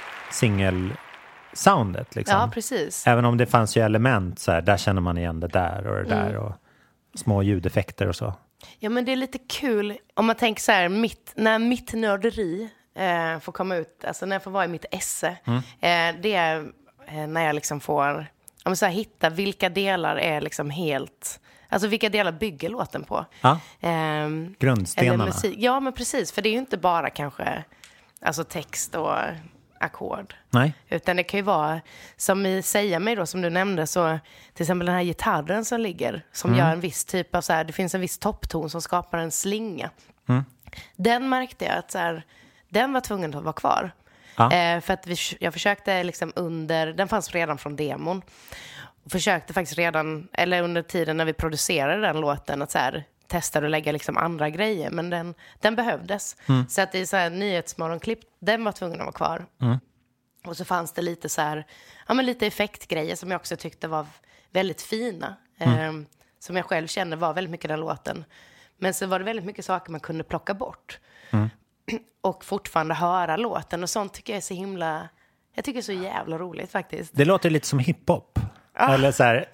singelsoundet liksom. Ja, precis. Även om det fanns ju element så här, där känner man igen det där och det där och små ljudeffekter och så. Ja, men det är lite kul om man tänker så här, när mitt nörderi får komma ut, alltså när jag får vara i mitt esse, det är när jag liksom får så här, hitta vilka delar är liksom helt, alltså vilka delar bygger låten på. Ja. Grundstenarna. Musik. Ja, men precis, för det är ju inte bara kanske alltså text och ackord. Nej. Utan det kan ju vara, som i Säga mig då, som du nämnde, så till exempel den här gitarren som ligger, som gör en viss typ av så här, det finns en viss toppton som skapar en slinga. Den märkte jag att så här, den var tvungen att vara kvar. Ja. För att jag försökte liksom den fanns redan från demon. Och försökte faktiskt redan, eller under tiden när vi producerade den låten, att så här, testade att lägga liksom andra grejer, men den behövdes. Så att i så här nyhetsmorgonklipp, den var tvungen att vara kvar. Och så fanns det lite så här, ja men lite effektgrejer som jag också tyckte var väldigt fina. Som jag själv kände var väldigt mycket den låten. Men så var det väldigt mycket saker man kunde plocka bort. Och fortfarande höra låten. Och sånt tycker jag är så himla, jag tycker det är så jävla roligt faktiskt. Det låter lite som hiphop. Eller så här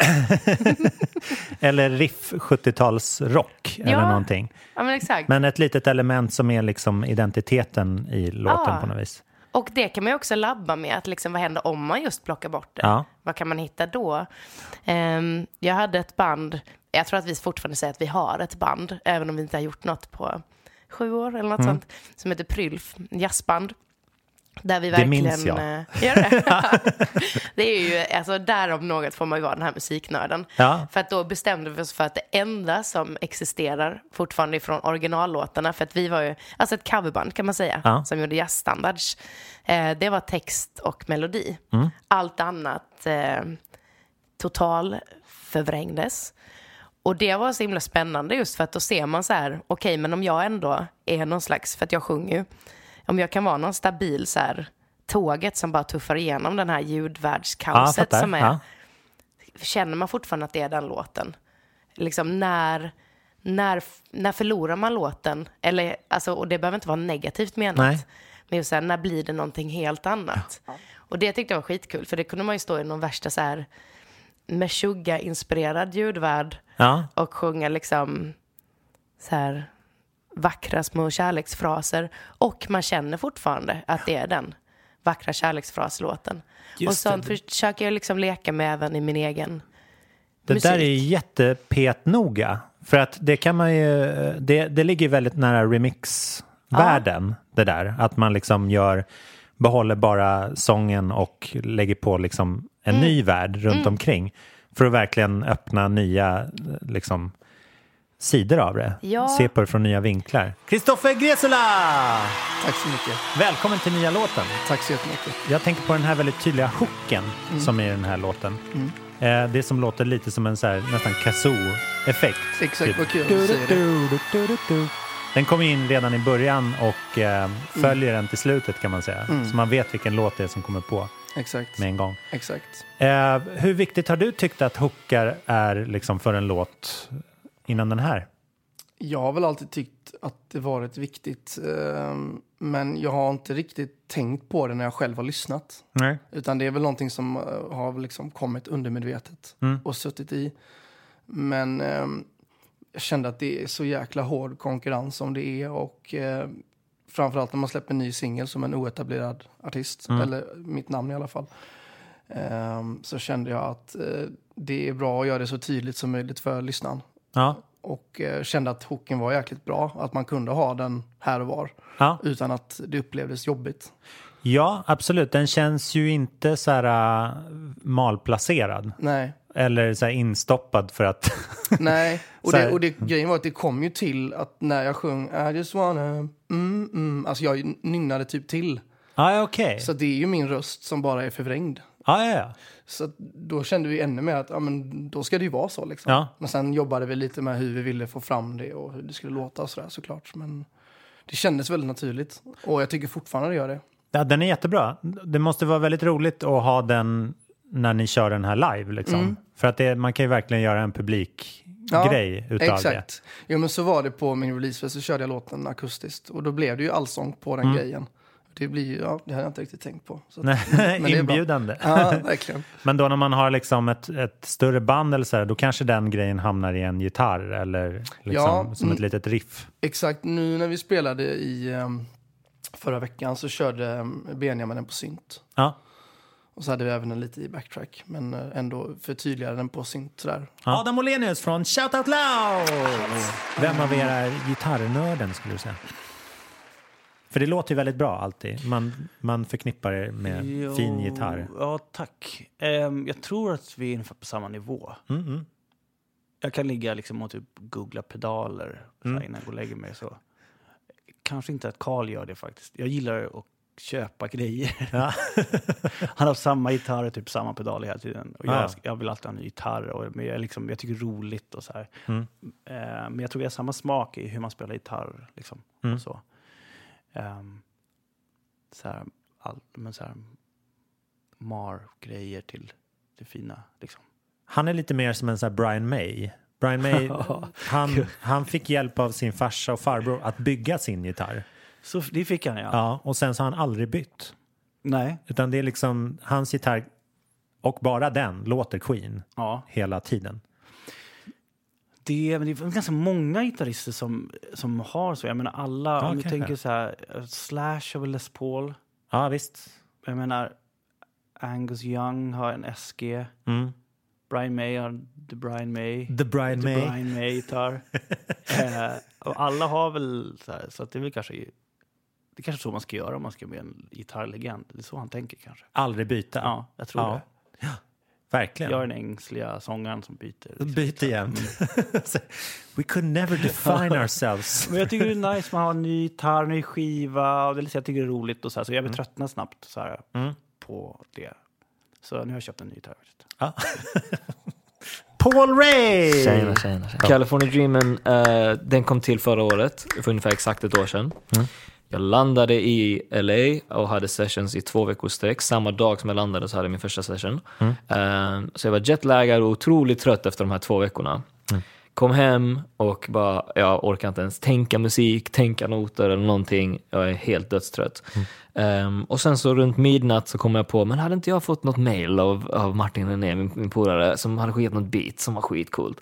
eller riff 70-tals rock eller någonting. Ja, men exakt. Men ett litet element som är liksom identiteten i låten på något vis. Och det kan man ju också labba med, att liksom, vad händer om man just plockar bort det? Ja. Vad kan man hitta då? Jag hade ett band, jag tror att vi fortfarande säger att vi har ett band, även om vi inte har gjort något på 7 år eller något sånt, som heter Prylf, jazzband. Där vi verkligen, det minns jag. Gör det? Det är ju, alltså där om något får man ju vara den här musiknörden. Ja. För att då bestämde vi oss för att det enda som existerar fortfarande från originallåtarna, för att vi var ju alltså ett coverband kan man säga, som gjorde jazzstandards. Det var text och melodi. Allt annat total förvrängdes. Och det var så himla spännande just för att då ser man så här, okej, men om jag ändå är någon slags, för att jag sjunger ju, om jag kan vara någon stabil så här, tåget som bara tuffar igenom den här ljudvärldskaoset som är, känner man fortfarande att det är den låten. Liksom när förlorar man låten? Eller, alltså, och det behöver inte vara negativt menat. Nej. Men just så här, när blir det någonting helt annat? Och det tyckte jag var skitkul, för det kunde man ju stå i någon värsta så här Meshuggah-inspirerad ljudvärld och sjunga liksom så här vackra små kärleksfraser, och man känner fortfarande att det är den vackra kärleksfraslåten. Och sånt försöker jag liksom leka med även i min egen musik. Det där är jättepetnoga, för att det kan man ju, det ligger väldigt nära remix-världen, det där, att man liksom behåller bara sången och lägger på liksom en ny värld runt omkring för att verkligen öppna nya liksom sidor av det. Se på det från nya vinklar. Kristoffer Gresula! Tack så mycket. Välkommen till nya låten. Tack så jättemycket. Jag tänker på den här väldigt tydliga hooken som är i den här låten. Det som låter lite som en så här, nästan kazoo-effekt. Exakt, vad kul att säga det. Den kommer in redan i början och följer den till slutet kan man säga. Så man vet vilken låt det är som kommer på. Exakt. Med en gång. Exakt. Hur viktigt har du tyckt att hookar är liksom för en låt innan den här? Jag har väl alltid tyckt att det varit viktigt. Men jag har inte riktigt tänkt på det när jag själv har lyssnat. Nej. Utan det är väl någonting som har liksom kommit undermedvetet och suttit i. Men jag kände att det är så jäkla hård konkurrens som det är. Och framförallt när man släpper en ny singel som en oetablerad artist. Eller mitt namn i alla fall. Så kände jag att det är bra att göra det så tydligt som möjligt för lyssnaren. Ja. Och kände att hooken var jäkligt bra. Att man kunde ha den här och var. Utan att det upplevdes jobbigt. Ja, absolut. Den känns ju inte så här malplacerad. Nej. Eller så här instoppad för att... Nej, och det grejen var att det kom ju till att när jag sjöng I just wanna, alltså jag nynnade typ till. Okay. Så det är ju min röst som bara är förvrängd. Ja. Så då kände vi ännu mer att men då ska det ju vara så. Liksom. Ja. Men sen jobbade vi lite med hur vi ville få fram det och hur det skulle låta och sådär såklart. Men det kändes väldigt naturligt. Och jag tycker fortfarande det gör det. Ja, den är jättebra. Det måste vara väldigt roligt att ha den när ni kör den här live. Liksom. För att man kan ju verkligen göra en publikgrej utav exakt. Det. Jo, men så var det på min releasefest, så körde jag låten akustiskt. Och då blev det ju allsång på den grejen. Det blir ju, det hade jag inte riktigt tänkt på. Så men inbjudande. Ja, verkligen. Men då när man har liksom ett större band eller så här, då kanske den grejen hamnar i en gitarr eller liksom som ett litet riff. Exakt. Nu när vi spelade i förra veckan så körde Benjamin den på synt. Ja. Och så hade vi även en lite i backtrack, men ändå förtydligade den på synt sådär. Ja. Adam Olenius från Shout Out Loud! Vem av er är gitarrnörden skulle du säga? För det låter ju väldigt bra alltid. Man förknippar det med fin gitarr. Ja, tack. Jag tror att vi är ungefär på samma nivå. Jag kan ligga liksom och typ googla pedaler innan jag går och lägger mig. Så. Kanske inte att Carl gör det faktiskt. Jag gillar att köpa grejer. Ja. Han har samma gitarr, typ samma pedal hela tiden. Och jag vill alltid ha en ny gitarr. Men jag tycker det är roligt och så här. Men jag tror jag har samma smak i hur man spelar gitarr. Liksom, och så. Så här Mar-grejer till det fina liksom. Han är lite mer som en sån här Brian May. Brian May han fick hjälp av sin farsa och farbror att bygga sin gitarr. Så det fick han, ja. Och sen så har han aldrig bytt. Nej. Utan det är liksom hans gitarr och bara den låter Queen hela tiden. Det är ganska många gitarrister som har så. Jag menar alla, om du tänker så här, Slash har väl Les Paul. Ja, visst. Jag menar Angus Young har en SG. Brian May har The Brian May gitarr. Och alla har väl så här, så att det är väl kanske så man ska göra om man ska bli en gitarrlegend. Det är så han tänker kanske. Aldrig byta. Ja, jag tror det. Ja. Verkligen. Jag är den ängsliga sångaren som byter. Byter igen. We could never define ourselves. Men jag tycker det är nice. Man har en ny gitarr, ny skiva. Och jag tycker det är roligt. Och så, här, så jag vill tröttna snabbt så här, på det. Så nu har jag köpt en ny gitarr. Ja. Paul Ray! Tjena. California Dreamen, den kom till förra året. För ungefär exakt ett år sedan. Jag landade i LA och hade sessions i 2 veckor sträck. Samma dag som jag landade så hade jag min första session. Så jag var jetlaggad och otroligt trött efter de här 2 veckorna. Kom hem och bara, jag orkar inte ens tänka musik, tänka noter eller någonting. Jag är helt dödstrött. Och sen så runt midnatt så kom jag på, men hade inte jag fått något mail av Martin René, min polare, som hade skickat något beat som var skitcoolt.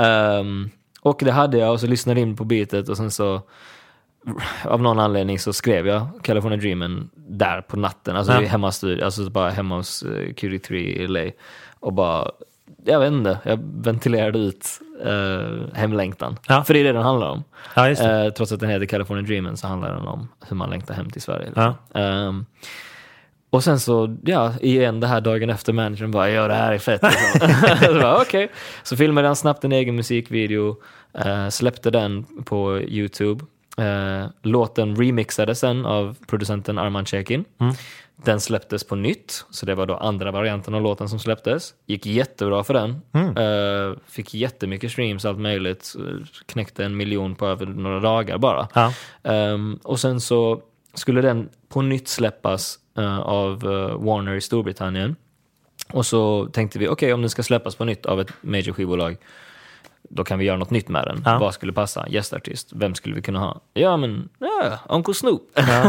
Och det hade jag, och så lyssnade in på beatet och sen så av någon anledning så skrev jag California Dreamen där på natten, alltså bara hemma hos QD3 i LA, och bara, jag vet inte, jag ventilerade ut hemlängtan. För det är det den handlar om. Trots att den heter California Dreamen så handlar den om hur man längtar hem till Sverige. Liksom. Och sen så, igen det här dagen efter, managern bara, det här är fett. Så okej. Så filmade han snabbt en egen musikvideo, släppte den på YouTube. Låten remixades sen av producenten Arman Chekin. Den släpptes på nytt, så det var då andra varianten av låten som släpptes. Gick jättebra för den. Fick jättemycket streams, allt möjligt. Knäckte 1 miljon på över några dagar bara. Och sen så skulle den på nytt släppas av Warner i Storbritannien. Och så tänkte vi, okej, om den ska släppas på nytt av ett major skivbolag, då kan vi göra något nytt med den. Vad skulle passa? Gästartist. Vem skulle vi kunna ha? Uncle Snoop.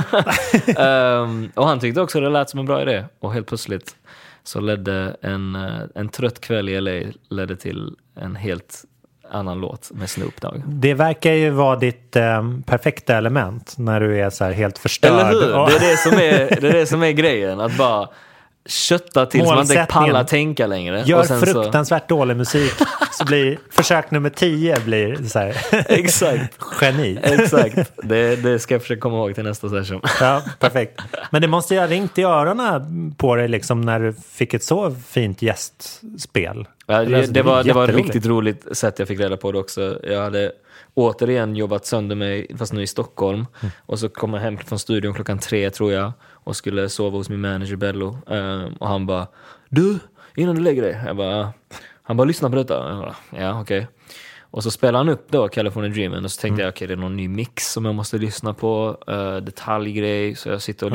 Och han tyckte också det lät som en bra idé. Och helt plötsligt så ledde en trött kväll i LA ledde till en helt annan låt med Snoop Dogg. Det verkar ju vara ditt perfekta element när du är så här helt förstörd. Eller hur? Det är det som är grejen. Att bara kötta tills man inte pallar tänka längre. Gör och sen fruktansvärt dålig musik så blir försök nummer 10 blir så här. Exakt. Geni. Exakt. Det ska jag försöka komma ihåg till nästa session. Ja, perfekt. Men det måste ju ha ringt i öronen på dig liksom när du fick ett så fint gästspel. Ja, det var ett riktigt roligt sätt jag fick reda på det också. Jag hade återigen jobbat sönder mig, fast nu i Stockholm. Och så kom jag hem från studion 3:00 tror jag. och skulle sova hos min manager Bello. Och han bara, du, innan du lägger dig. Jag bara, han bara, lyssna på detta. Jag bara, ja, okej. Och så spelade han upp då California Dreamin' och så tänkte jag, okej, det är någon ny mix som jag måste lyssna på, detaljgrej, så jag sitter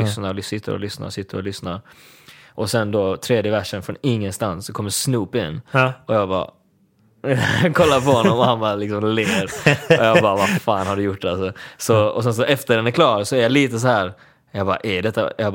och lyssnar. Och sen då tredje versen från ingenstans så kommer Snoop in och jag bara kollar på honom och han bara liksom ler och jag bara, vad fan har du gjort alltså? Så, och sen så efter den är klar så är jag lite så här. Jag bara, är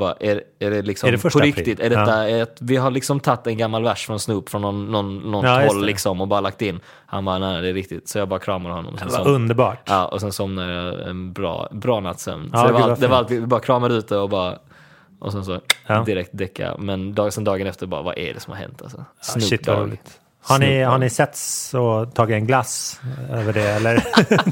det liksom är det på riktigt? Är detta, vi har liksom tagit en gammal vers från Snoop från någon håll liksom och bara lagt in. Han bara, nej, det är riktigt. Så jag bara kramar honom. Det var underbart. Ja, och sen somnade jag en bra nattsömn. Så det var alltid, vi bara kramade ut det och bara, och sen så direkt däcka. Men dagen efter bara, vad är det som har hänt alltså? Shit, vad roligt. Har ni setts och tagit en glass över det eller?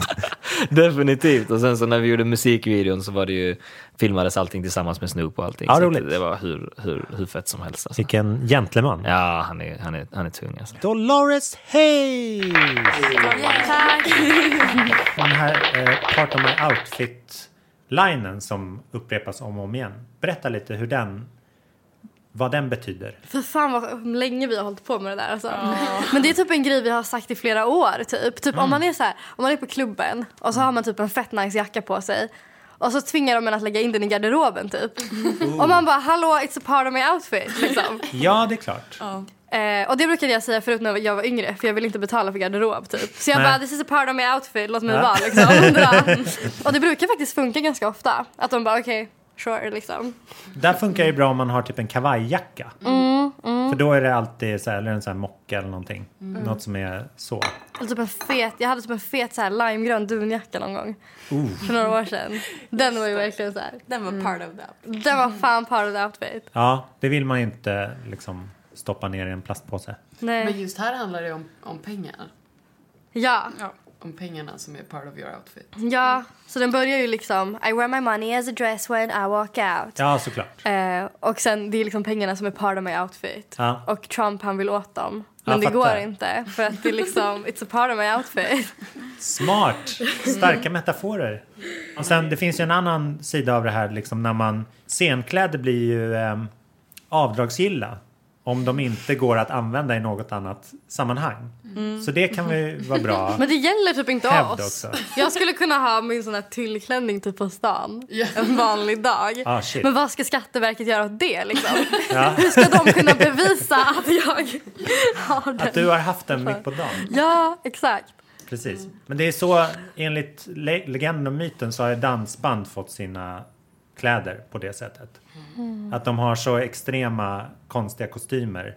Definitivt. Och sen så när vi gjorde musikvideon så var det ju, filmades allting tillsammans med Snoop och allting. Ja, så det var hur fett som helst alltså. Vilken gentleman. Ja, han är tung alltså. Dolores Hayes! Tack! Den här Part of My Outfit-linen som upprepas om och om igen. Berätta lite vad den betyder. För fan vad länge vi har hållit på med det där alltså. Men det är typ en grej vi har sagt i flera år typ om man är så här, om man är på klubben och så har man typ en fett nice jacka på sig och så tvingar de en att lägga in den i garderoben typ. Och man bara, hallå, it's a part of my outfit liksom. Ja, det är klart. Och det brukade jag säga förut när jag var yngre, för jag ville inte betala för garderob typ. Så jag bara, this is a part of my outfit, låt mig vara liksom. Och det brukar faktiskt funka ganska ofta. Att de bara, okej, sure, liksom. Där funkar det bra om man har typ en kavajjacka. För då är det alltid så här, eller en sån här mocka eller någonting. Något som är så. Eller typ jag hade typ en fet så här limegrön dunjacka någon gång. För några år sedan. Den var ju verkligen så här. Den var part of the outfit. Den var fan part of the outfit. Ja, det vill man inte liksom stoppa ner i en plastpåse. Nej. Men just här handlar det om pengar. Ja. Om pengarna som är part of your outfit. Ja, så den börjar ju liksom I wear my money as a dress when I walk out. Ja, såklart. Och sen det är liksom pengarna som är part of my outfit. Ja. Och Trump han vill åt dem. Men det går inte för att det är liksom it's a part of my outfit. Smart. Starka metaforer. Och sen det finns ju en annan sida av det här liksom när scenkläder blir ju avdragsgilla om de inte går att använda i något annat sammanhang. Så det kan vi vara bra. Men det gäller typ inte oss. Också. Jag skulle kunna ha min sån här tyllklänning typ på stan en vanlig dag. Men vad ska Skatteverket göra åt det liksom? Hur ska de kunna bevisa att jag har den? Att du har haft den mitt på dagen. Ja, exakt. Precis. Men det är så, enligt legenden och myten så har dansband fått sina kläder på det sättet. Att de har så extrema konstiga kostymer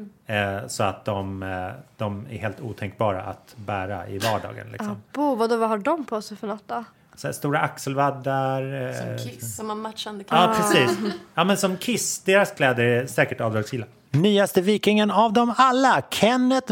så att de är helt otänkbara att bära i vardagen. Liksom. Vad har de på sig för något då? Så här, stora axelvaddar. Som Kiss, som har matchande kläder. Ja, precis. Ja, men som Kiss, deras kläder är säkert avdragsgilla. Nyaste vikingen av dem alla, Kenneth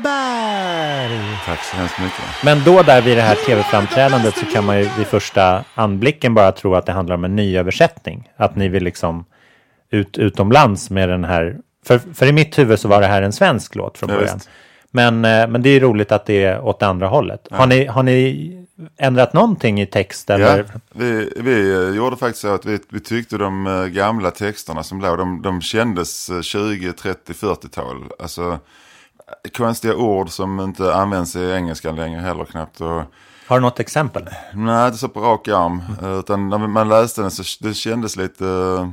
Wahlberg. Tack så hemskt mycket. Men då där vid det här tv-framträdandet så kan man ju vid första anblicken bara tro att det handlar om en nyöversättning. Att ni vill liksom utomlands med den här. För i mitt huvud så var det här en svensk låt från början. Men det är roligt att det är åt det andra hållet. Ja. Har ni ändrat någonting i text? Eller? Ja, vi gjorde faktiskt så att vi tyckte de gamla texterna som låg, de kändes 20, 30, 40-tal. Alltså konstiga ord som inte används i engelskan längre heller knappt. Och, har du något exempel? Nej, inte så på rak arm. Utan när man läste den så det kändes lite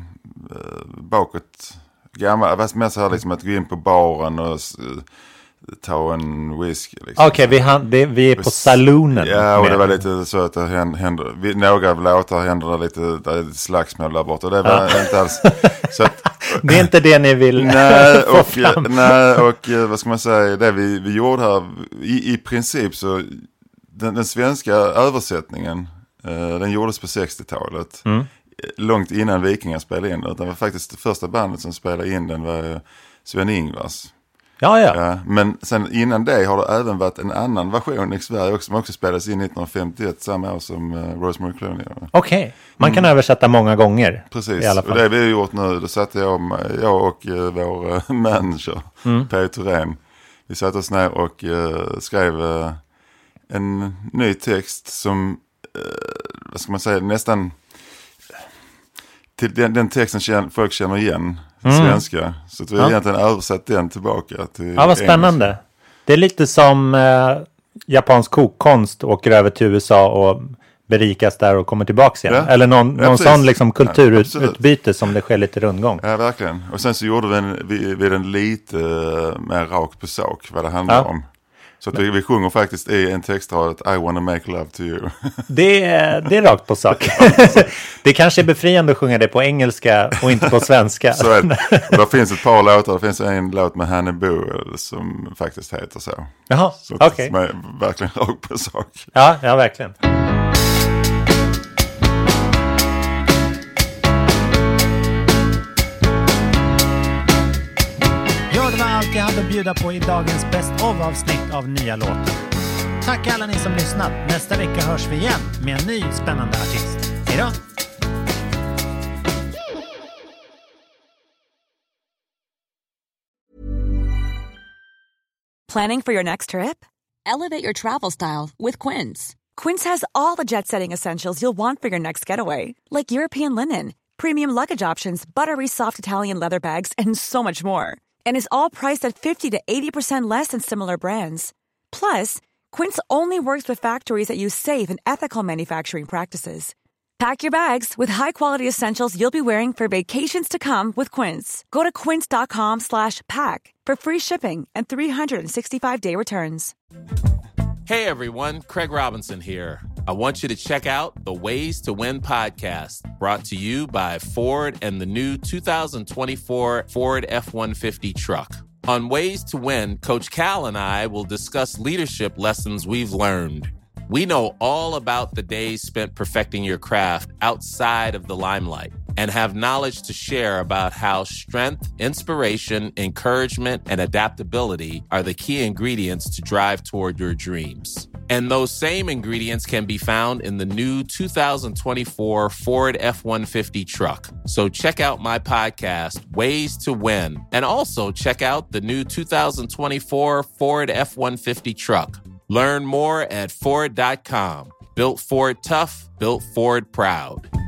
bakåt. Gammal, mer så här liksom att gå in på baren och ta en whisky. Liksom. Okej, vi är på saloonen. Ja, och det var lite så att det händer, några låtar händer lite slagsmål där borta. Det var inte alls så att, det är inte det ni vill få fram. Nej, och vad ska man säga, det vi gjorde här i princip så den svenska översättningen den gjordes på 60-talet. Långt innan Vikingar spelade in det. Det var faktiskt det första bandet som spelade in den var Sven-Ingvars. Ja. Men sen innan det har det även varit en annan version i Sverige också, som också spelades in 1951, samma år som Rosemary Clooney. Okej, man kan översätta många gånger. Precis, i alla fall. Och det vi har gjort nu, då satte jag och vår manager, Per Thorén. Vi satte oss ner och skrev en ny text som, vad ska man säga, nästan till den texten folk känner igen svenska. Så att vi egentligen översatt den tillbaka till vad spännande. engelska. Det är lite som japansk kokkonst åker över till USA och berikas där och kommer tillbaka igen. Eller någon sån liksom kulturutbyte som det sker lite rundgång. Ja, verkligen. Och sen så gjorde vi den lite mer rakt på sak vad det handlar om. Så att vi sjunger faktiskt i en textrad I wanna make love to you. Det är rakt på sak. Det kanske är befriande att sjunga det på engelska och inte på svenska. Så är det. Det finns ett par låtar. Det finns en låt med Hanne Boo som faktiskt heter så. Jaha, okej. Som är verkligen rakt på sak. Ja, verkligen. Det var allt jag hade att bjuda på i dagens Best of-avsnitt av Nya låtar. Tack alla ni som lyssnat. Nästa vecka hörs vi igen med en ny spännande artist. Hej då! Planning for your next trip? Elevate your travel style with Quince. Quince has all the jet-setting essentials you'll want for your next getaway, like European linen, premium luggage options, buttery soft Italian leather bags, and so much more. And is all priced at 50 to 80% less than similar brands. Plus, Quince only works with factories that use safe and ethical manufacturing practices. Pack your bags with high-quality essentials you'll be wearing for vacations to come with Quince. Go to quince.com/pack for free shipping and 365-day returns. Hey everyone, Craig Robinson here. I want you to check out the Ways to Win podcast, brought to you by Ford and the new 2024 Ford F-150 truck. On Ways to Win, Coach Cal and I will discuss leadership lessons we've learned. We know all about the days spent perfecting your craft outside of the limelight and have knowledge to share about how strength, inspiration, encouragement, and adaptability are the key ingredients to drive toward your dreams. And those same ingredients can be found in the new 2024 Ford F-150 truck. So check out my podcast, Ways to Win, and also check out the new 2024 Ford F-150 truck. Learn more at Ford.com. Built Ford tough, built Ford proud.